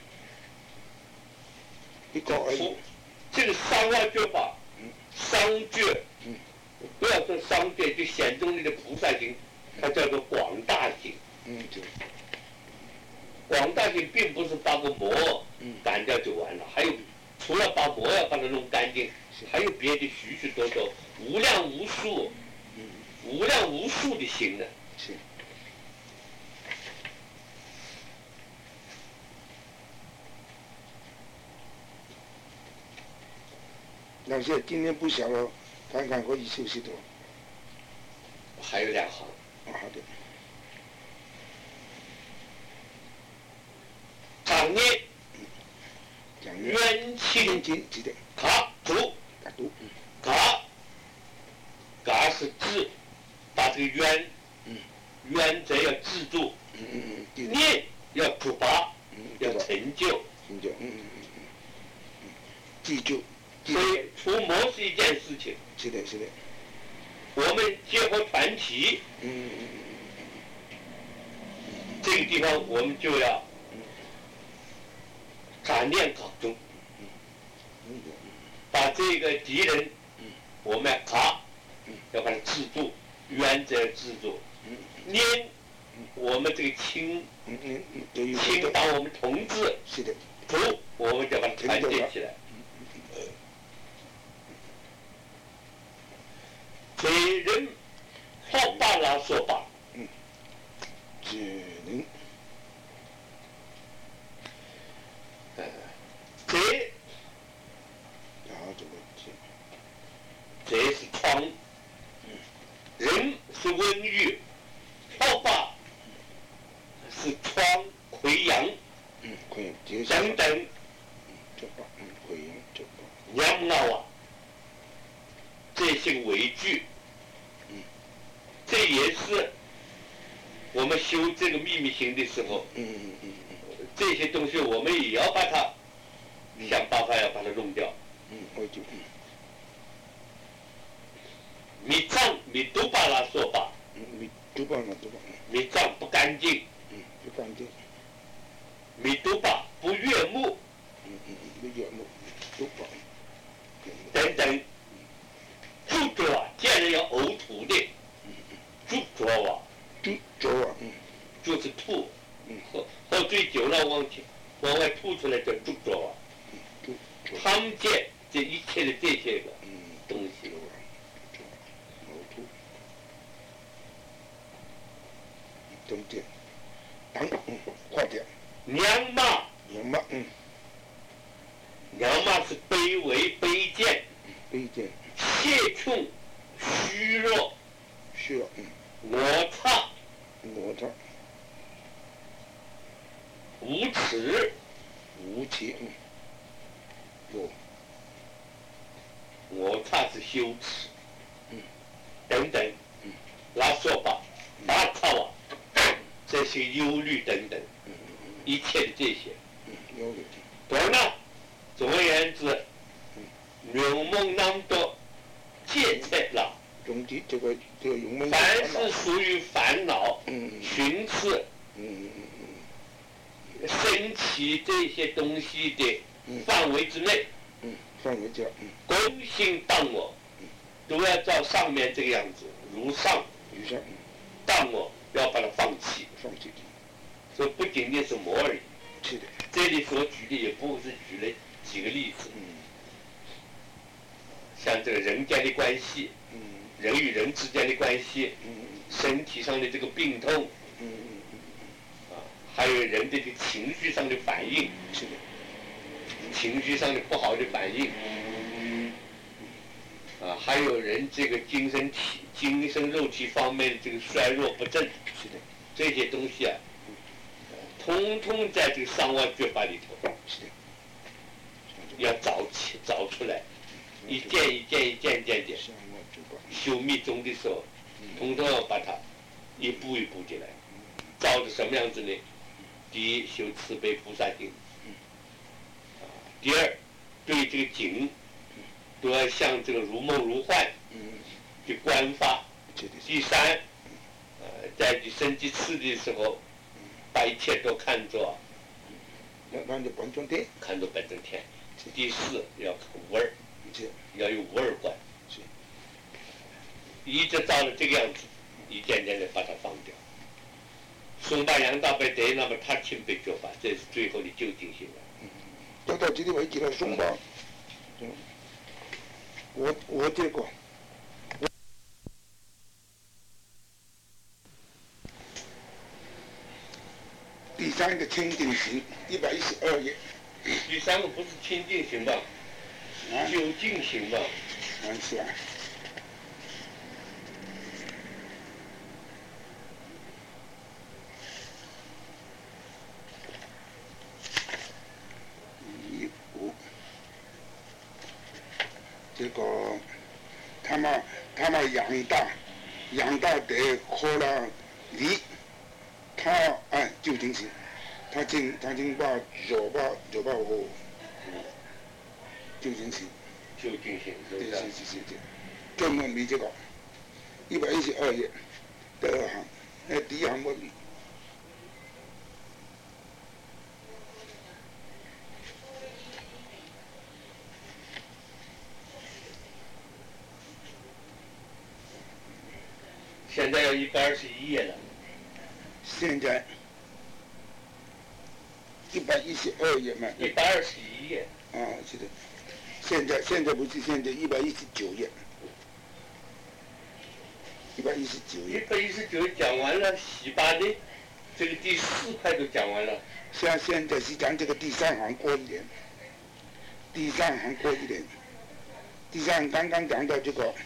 一个而已。 这个商啊觉法，商觉， 嗯， 不要说商觉，就显宗里的菩萨行，它叫做广大行。 嗯，对。 广大行并不是把个魔赶掉就完了，还有除了把魔要把它弄干净，还有别的许许多多无量无数、无量无数的行呢。 是。那现在今天不小了，看看可以休息的。 还有两行。 啊，好的。 常念。 冤亲亲记得。 卡主。 卡主。 卡。卡是治，把这个冤， 嗯， 冤则要治住。 嗯嗯嗯。 念要出发， 嗯， 要成就。 成就，嗯嗯嗯嗯。记住。 所以除魔是一件事情。 是的，是的。 我们结合团体， 嗯嗯嗯嗯，这个地方我们就要感念搞中，把这个敌人，我们要卡，要把它制住，原则制住，念我们这个亲嗯嗯嗯，对于亲当我们同志， 是的， 主我们就把它团结起来。责任好把拉说吧， 嗯，责任， 呃，责然后这个责， 责是窗，人是文语，好把是窗溃疡嗯，可以接受， 等等， 这把，嗯，溃疡这把， 养老啊，这些为具， 嗯， 这也是我们修这个秘密行的时候， 嗯嗯嗯嗯， 这些东西我们也要把它想办法要把它弄掉。 嗯，我就嗯， 密藏密都把它说吧， 嗯，你都把那都把， 密藏不干净， 嗯，不干净， 密都把不悦目嗯嗯嗯，你要么都把， 等等，著作啊，见人要呕吐的，著作啊， 都做啊，嗯就是吐， 嗯， 喝喝醉酒了往前往外吐出来叫著作啊。 嗯，都做， 他们见这一切的这些个嗯， 东西做，做，呕吐，中间，当，嗯，快点， 娘骂， 也嘛，嗯， 娘骂是卑微卑贱， 卑贱， 怯穷，虚弱， 需要，嗯， 摩擦， 摩擦， 无耻， 无耻，嗯，有， 摩擦是羞耻， 嗯， 等等， 嗯， 拉说吧，拉操啊，这些忧虑等等， 嗯嗯一切的这些， 嗯，有的， 当然呢，总而言之，牛梦那么多戒策了， 总体这个这个用门， 凡是属于烦恼、 嗯寻思、 嗯嗯升起这些东西的嗯范围之内， 嗯，范围这样，嗯， 公心当我，都要照上面这个样子，如上以上，嗯， 当我，要把它放弃。 放弃， 所以不仅仅是魔而已。 是的， 这里所举的也不是举了几个例子， 嗯像这个人间的关系， 嗯人与人之间的关系， 嗯身体上的这个病痛， 嗯嗯啊，还有人的这个情绪上的反应， 嗯，是的， 情绪上的不好的反应，啊，还有人这个精神体、精神肉体方面的这个衰弱不振， 是的， 这些东西啊，通通在这个上万觉法里头是的， 要找起找出来，一件一件一件件的上万就把， 修密宗的时候，通通要把它一步一步的来，照着什么样子呢？第一，修慈悲菩萨行，啊，第二，对这个景都要像这个如梦如幻嗯， 的观法。 是的， 第三，呃，在你升级次第的时候，把一切都看作那那就本尊天， 看作本真天。第四，要看无二， 是， 要有无二观。 是， 一直照着这个样子，一点点的把它放掉。松巴杨大悲德，那么他亲被觉法，这是最后的究竟性了。 到到这里为止了，松吧，嗯，我我这个。第三个清净行，一百一十二页。 第三个不是清净行吧？ 啊， 究竟行吧？ 啊是啊。一五，这个他们他们养大养大得喝了梨，他哎究竟行。他经他经把肉把肉把我，究竟行， 究竟行是不对是？ 是是是是，专门理这个，一百一十二页，第二行，哎第一行我理。 现在要一百二十一页了。 现在一百一十二页嘛， 一百二十一页。 啊，是的。现在现在不是现在一百一十九页，一百一十九页。 一百一十九讲完了，洗八的这个第四块都讲完了。 像现在是讲这个第三行过一点，第三行过一点，第三行刚刚讲到这个。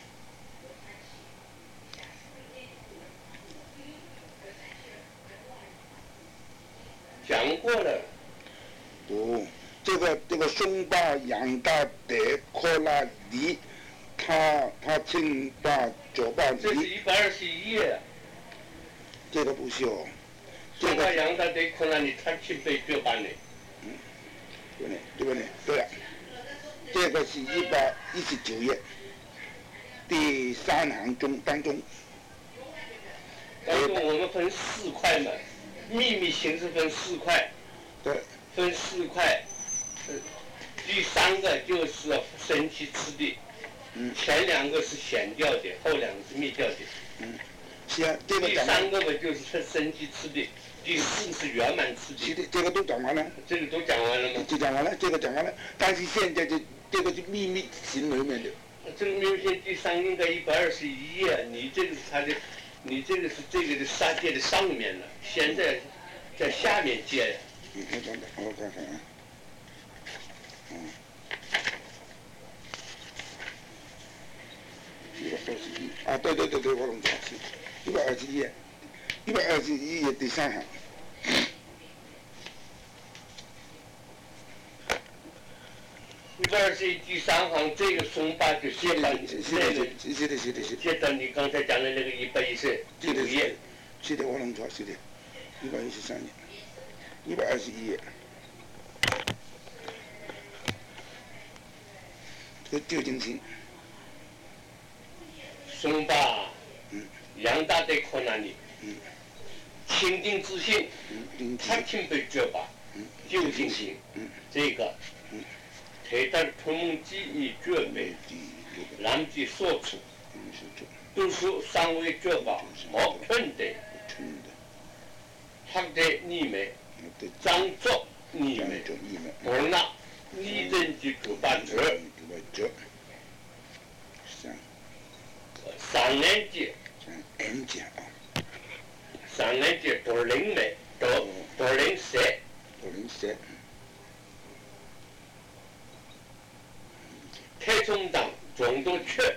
讲过了。 哦，这个这个松巴杨大德科拉尼，他他亲巴左巴尼。 这是一百二十一页。 这个不是哦。 松巴杨大德科拉尼，他亲被绝版的。 嗯，对不对？对不对？对了，这个是一百一十九页，第三行中当中。 当中我们分四块嘛。秘密形式分四块， 对， 分四块，呃，第三个就是升起次第， 嗯， 前两个是显调的，后两个是密调的， 嗯，是啊，这个第三个嘛就是升起次第，第四是圆满次第。 是的，这个都讲完了。 这个都讲完了吗？ 就讲完了，这个讲完了，但是现在这这个是秘密型里面的。 这个秘密型第三应该一百二十一页，你这个是它的。你这个是这个的三界的上面了，现在在下面接呀。 嗯，我等等，我看看啊。嗯。一百二十一啊，对对对对，我弄错是一百二十一，一百二十一页第三行。 一百二十一第三行，这个松巴就写到你那个，是的，是的，是的。 写到你刚才讲的那个一百一十九页。 是的，我弄错，是的，一百一十三页，一百二十一页。这个究竟性。 松巴，嗯，杨大德科那里，嗯，清定自信，嗯，他清被绝吧，嗯，究竟性，嗯，这个。黑大同盟记忆绝美，南极所处，都是三位绝吧，毛春的，他的你们，张作你们，我那你人之九八折，三年级，三年级多零美，多多零三， 多零三。 太中党总督缺，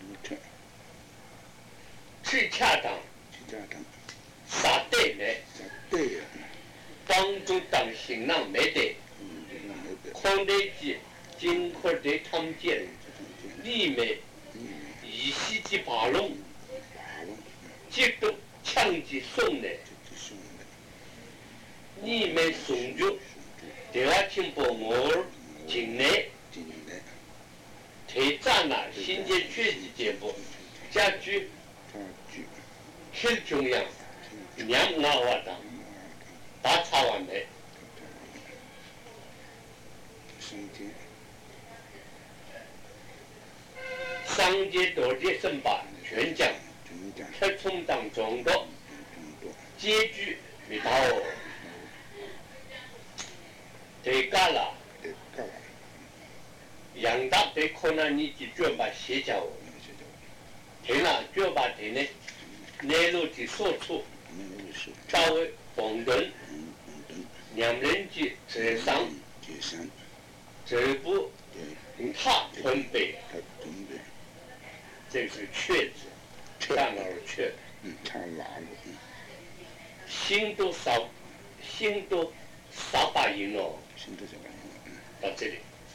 最恰当，啥对没？ 对。 帮助党行囊没得，康德基经过的tham见，里面以西之巴龙，接着枪击送的，里面送就，대화침범을境内。대자나 신재 취지 제보 자주 실종양 냠 나와다 다 차왔네. 상제 도제 선바全将 최총당 정도 제주 미다오 대가라杨大对可能你的绝把协调，对了，绝把对呢，内陆的所处，稍微丰润，两人的浙商，这部他分北，这是缺字，大脑缺，心都少，心都少把音哦，到这里。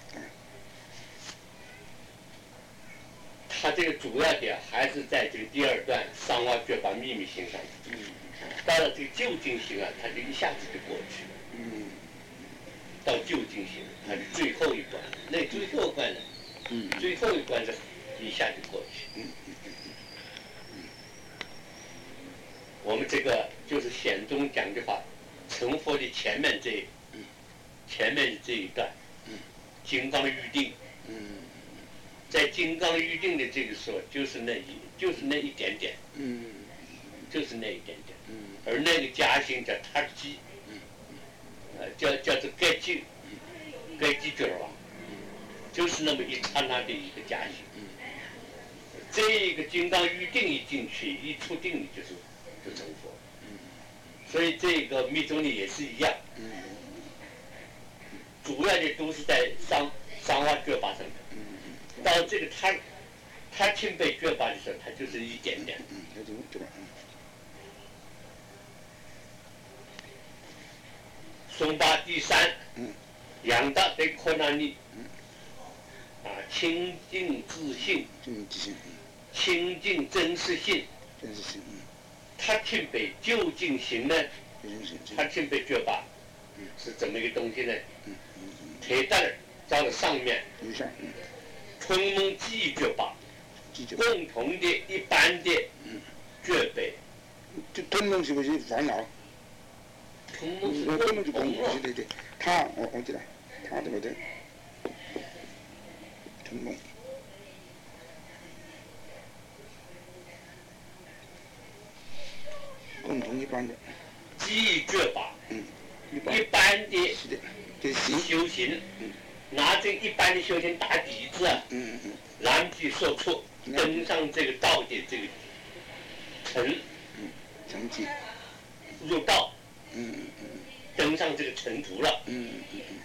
它这个主要点还是在这个第二段商挖绝把秘密性上，嗯，到了这个究竟性啊，它就一下子就过去了，嗯，到究竟性，它是最后一关，那最后一关呢，嗯，最后一关是一下就过去，嗯嗯嗯嗯，我们这个就是显宗讲的话，成佛的前面这，嗯，前面这一段，嗯，金刚预定，嗯。在金刚预定的这个时候，就是那一，就是那一点点，嗯， 就是那一点点， 嗯而那个夹心叫塔基，呃，叫叫做盖基，盖基卷儿吧，就是那么一刹那的一个夹心。这个金刚玉定一进去，一出定你就是就成佛。所以这个密宗里也是一样，主要的都是在桑桑花觉法上的。到这个他他清北觉法的时候，他就是一点点。 嗯，那就这个，嗯。 松巴第三， 嗯， 养大对困难力，啊，清净自信， 清净自信，嗯， 清净真实性， 真实性，嗯， 他清北究竟行呢？ 究竟行， 他清北觉法， 嗯， 是怎么一个东西呢？ 嗯嗯嗯， 铁蛋儿照着上面， 有上，嗯， 春梦记忆觉法， 记住， 共同的一般的嗯， 觉北， 这吞梦是不是烦恼？ 春梦是我根本就共同不对对对，他我我记得，他对不对？吞梦，共同一般的， 记忆觉法， 嗯，一般一般的是的，这行， 修行， 嗯， 拿这一般的修行打底子啊， 嗯嗯然即说出登上这个道的这个层， 嗯，成绩， 入道， 嗯嗯嗯登上这个尘途了。 嗯嗯嗯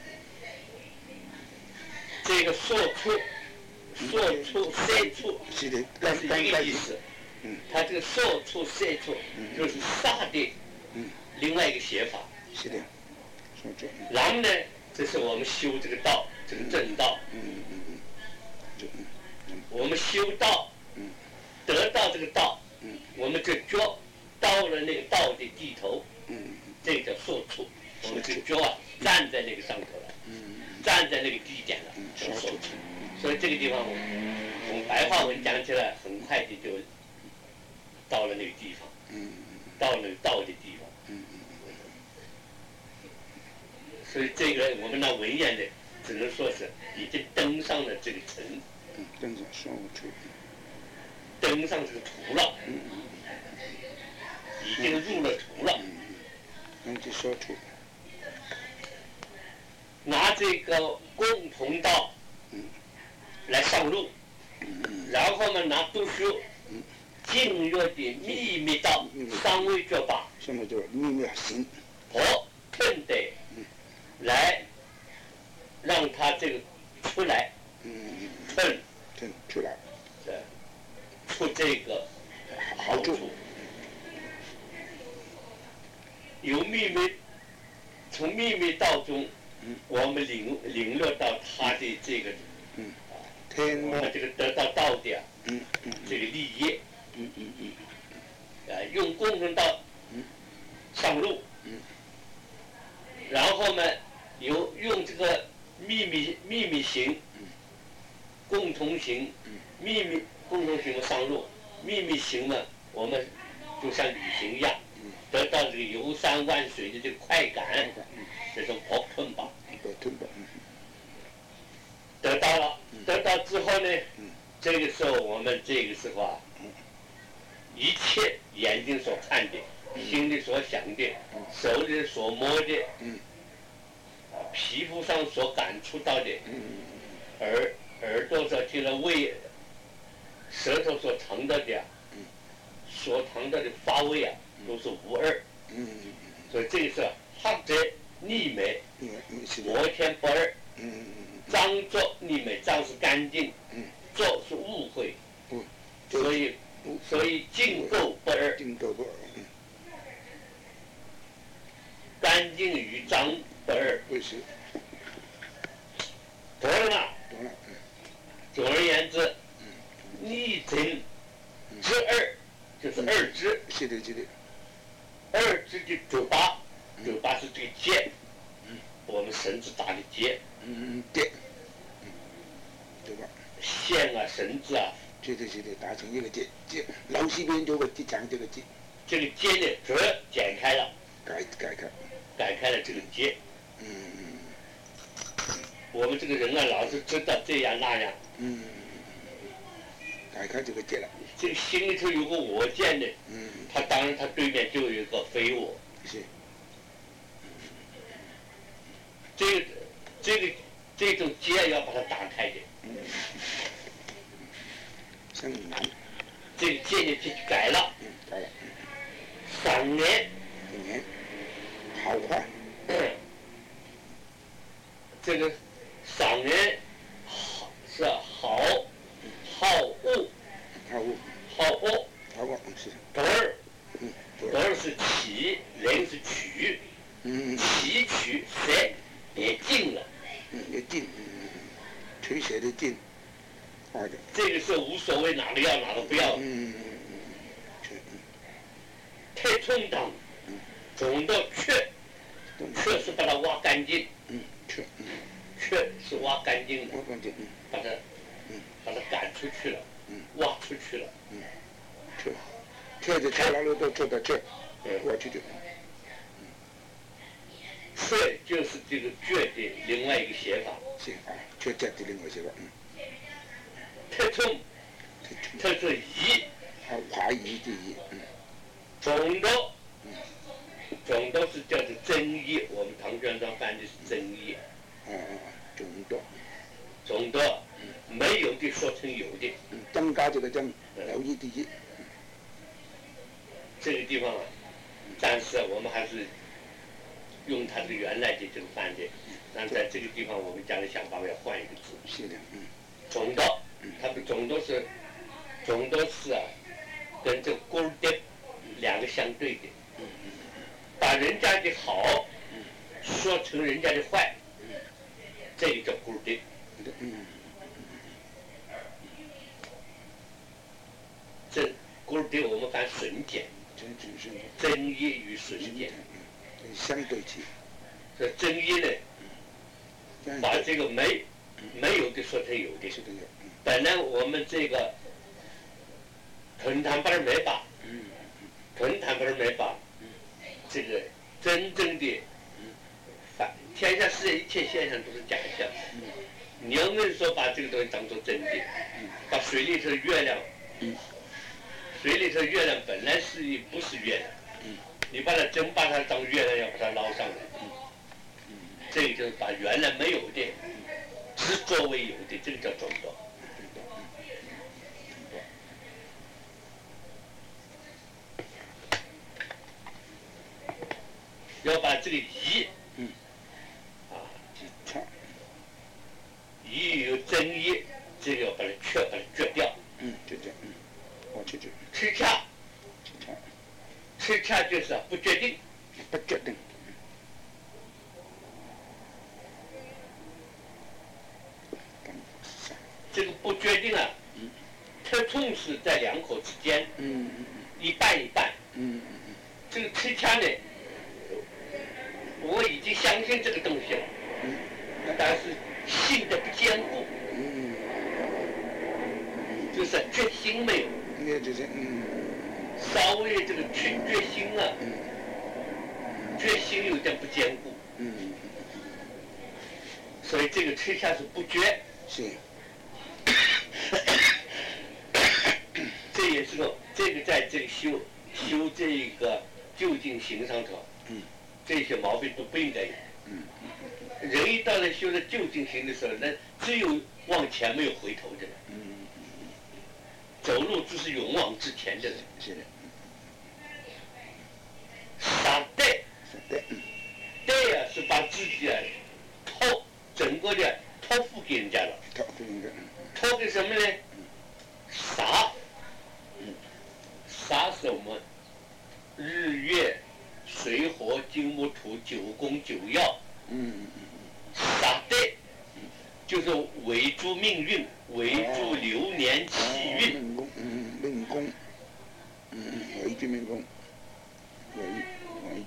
这个说出、说出、塞出是的， 是刚刚开始， 一个意思。 嗯它这个说出、塞出就是萨的嗯， 另外一个写法。 是的，说这，嗯然后呢，这是我们修这个道，这个正道。 嗯嗯嗯，就嗯嗯我们修道， 嗯得到这个道， 嗯我们就脚到了那个道的地头， 嗯这个叫说处。我们这个脚啊，站在那个上头了， 嗯站在那个地点了，叫说处。所以这个地方，我们用白话文讲起来，很快的就到了那个地方， 嗯到了那个道的地方。 嗯所以这个我们那文言的，只能说是已经登上了这个层， 嗯，跟着说出， 登上这个途了， 嗯已经入了途了。 嗯，跟着说出， 拿这个共同道嗯来上路， 嗯嗯然后呢拿读书嗯， 净月的秘密道三位觉法， 现在就秘密行， 和吞的来让他这个出来， 嗯嗯吞嗯，出来， 呃出这个好处。由秘密，从秘密道中， 嗯我们领领略到他的这个， 嗯，天魔， 我们这个得到道的啊嗯嗯这个利益， 嗯嗯嗯呃，用共同道嗯上路， 嗯然后呢，有用这个秘密秘密行，共同行，秘密共同行上路，秘密行呢，我们就像旅行一样，得到这个游山玩水的这个快感，这种搏吞吧， 不吞吧，嗯得到了，得到之后呢嗯， 这个时候我们这个时候啊，一切眼睛所看的，心里所想的，手里所摸的， 嗯皮肤上所感触到的， 嗯耳耳朵所听到味，舌头所尝到的啊，所尝到的发味啊，都是无二。 嗯所以这个是학者逆美， 嗯嗯，是的， 摩天不二。 嗯嗯脏作逆美，脏是干净， 嗯作是误会， 嗯， 所以所以净垢不二， 定都不，嗯， 干净与脏不二。 为是， 懂了吗？ 懂了，嗯总而言之，逆真之二就是二支， 是的是的， 二支的嘴巴，嘴巴是这个结，我们绳子打的结， 嗯对，嗯，对吧？ 线啊绳子啊， 对对对对，达成一个结结，老西边就会讲这个结， 这个结的折解开了， 改改改， 改开了这个结。 嗯我们这个人啊，老是知道这样那样， 嗯，改打开这个结了。 这个心里头有个我见的， 嗯， 他当然他对面就有一个非我。 是。 这个这个这种结要把它打开的。 嗯。很难。 这个结你去改了。 嗯，改了。 三年。 一年。好快。 嗯。这个三年好是好好恶。 好恶。 好恶。 好恶是。 德儿。 嗯。 德儿是起，人是取。 嗯。 起取谁也进了。 嗯，也进。嗯嗯嗯。取舍的进。好的。 这个是无所谓哪个要哪个不要。 嗯嗯嗯嗯嗯。 太冲当。 嗯。 种到缺。缺是把它挖干净。 嗯，缺。嗯。 缺是挖干净的。 挖干净。嗯。 把它。 嗯。 把它赶出去了。 嗯。 挖出去了。 嗯。缺。缺就缺了路都缺的缺。 嗯。 挖出去。 缺就是这个绝的另外一个写法。 是啊，缺绝的另外写法。嗯。 特冲。特是疑。 啊，怀疑的疑。嗯。 总的。 嗯。 总的是叫做真义，我们唐玄奘翻的是真义。 啊啊啊，总的。 总的。嗯。没有的说成有的。 嗯，增加这个增，有意的意。 这个地方啊，但是我们还是用它的原来的这个翻的，但在这个地方我们将来想办法要换一个字。 是的，嗯。 总的，它的总的是，总的是啊，跟这锅的两个相对的。 嗯嗯。 把人家的好，说成人家的坏，这个叫锅的。 嗯。 这锅的我们翻损减。真义与损减。 相对起。 这真义呢，把这个没没有的说成有的。本来我们这个屯坛班没把，屯坛班没把，这个真正的反天下世界一切现象都是假象。你要硬说把这个东西当做真的，把水里头的月亮。水里头月亮本来是不是月亮？嗯、你把它真把它当月亮，要把它捞上来。嗯嗯、这个就是把原来没有的，只作为有的，这个叫中道。要把这个疑， 嗯、 啊，疑有真疑，这个要把它去把它决掉。 嗯，决掉。嗯。我去去。 吃恰，吃恰就是不决定， 不决定。 这个不决定啊，特冲是在两口之间， 嗯嗯一半一半。 嗯嗯嗯。 这个吃恰呢，我已经相信这个东西了， 嗯， 但是信的不坚固， 嗯， 就是决心没有。 也就是嗯， 稍微这个决决心啊， 嗯， 决心有点不坚固， 嗯嗯嗯， 所以这个吃下是不决， 是， 这也是个这个在这个修修这个究竟行上头， 嗯， 这些毛病都不应该有， 嗯， 人一到了修了究竟行的时候，那只有往前没有回头的了， 嗯。 走路只是勇往直前的人。 是的。 傻对。 傻对。 对呀，是把自己啊托整个的托付给人家了。 托付人家。 托给什么呢？傻。 嗯。 傻是我们日月水火金木土九宫九曜。 嗯嗯嗯。 傻对。就是围住命运，围住流年起运。 命宫，嗯，命宫，嗯嗯，围住命宫，围围。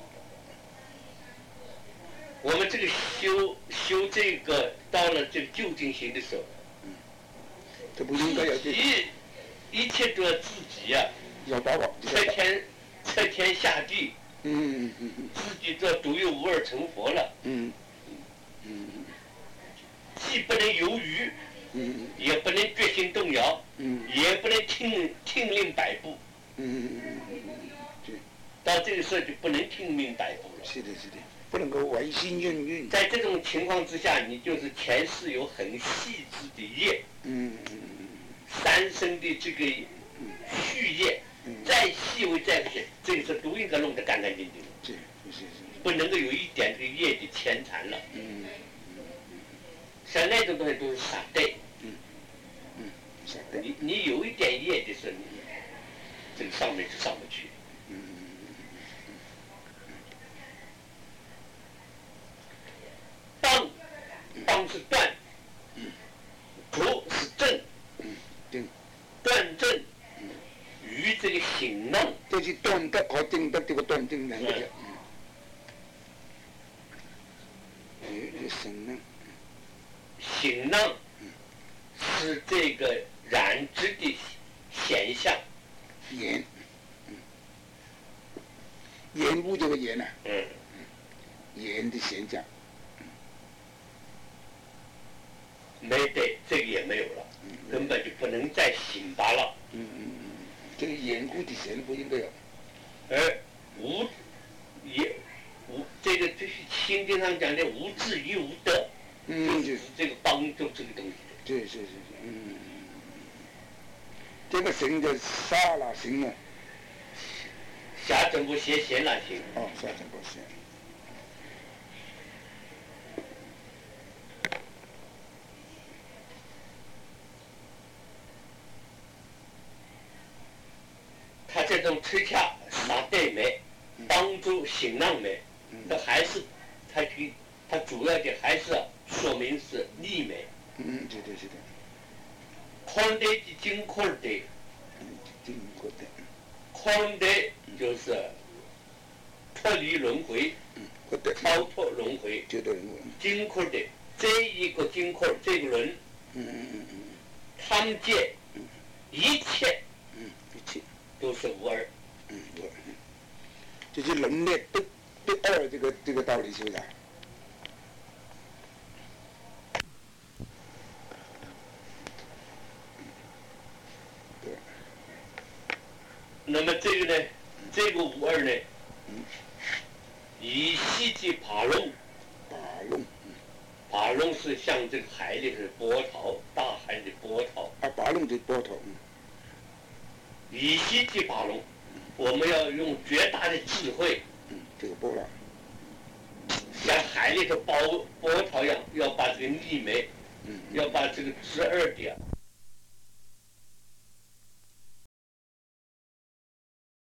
我们这个修修这个到了这个究竟行的时候， 嗯，这不应该有这。 一一切都要自己呀、啊。 要把握。 测天测天下地。 嗯嗯嗯嗯。 自己这独一无二成佛了。 嗯。嗯。 既不能游鱼， 嗯也不能决心动摇， 嗯也不能听听令摆布。 嗯嗯嗯嗯，对， 到这个时候就不能听命摆布了。 是的，是的，不能够违心运运。 在这种情况之下，你就是前世有很细致的业， 嗯嗯三生的这个续业，再细微再细，这个时候都应该弄得干干净净的， 对，是是。 不能够有一点这个业的牵缠了。 嗯像那种东西都是傻对。 嗯嗯，是的。 你你有一点业的时候，你这个上面就上不去。 嗯当当是断，除是正， 嗯，对。 断正与这个行能， 这是断得和定得这个断定两个字。嗯，与行能。 行能是这个染指的现象。 言，嗯，言物这个言呢、啊？ 嗯。 言的现象。 没对，这个也没有了，嗯、根本就不能再行拔了。 嗯嗯嗯，这个言物的现不应该有。 而无也无这个就是心经上讲的无智亦无得， 嗯， 就是这个帮助这个东西。 对是是是，嗯，这个行就杀了行了。 下整部写闲了行。 哦，下整部写。 他这种推洽杀对没，帮助行囊没，这还是他给他主要的还是说明是利没。 嗯，对对是的。 宽德的经阔德， 嗯，经阔德。 宽德就是脱离轮回， 嗯， 超脱轮回。 超脱轮回。 经阔德这一个经阔这个轮， 嗯嗯嗯嗯， 他们界一切， 嗯，一切都是无二。 嗯，无二。就是人类不不二这个这个道理是不是？ 那么这个呢，这个无二呢，以西即爬龙， 爬龙， 爬龙是像这个海里是波涛，大海的波涛。 啊，爬龙就是波涛。 以西即爬龙，我们要用绝大的智慧， 嗯，这个波浪， 像海里头波波涛一样，要把这个逆媒， 嗯， 要把这个十二点。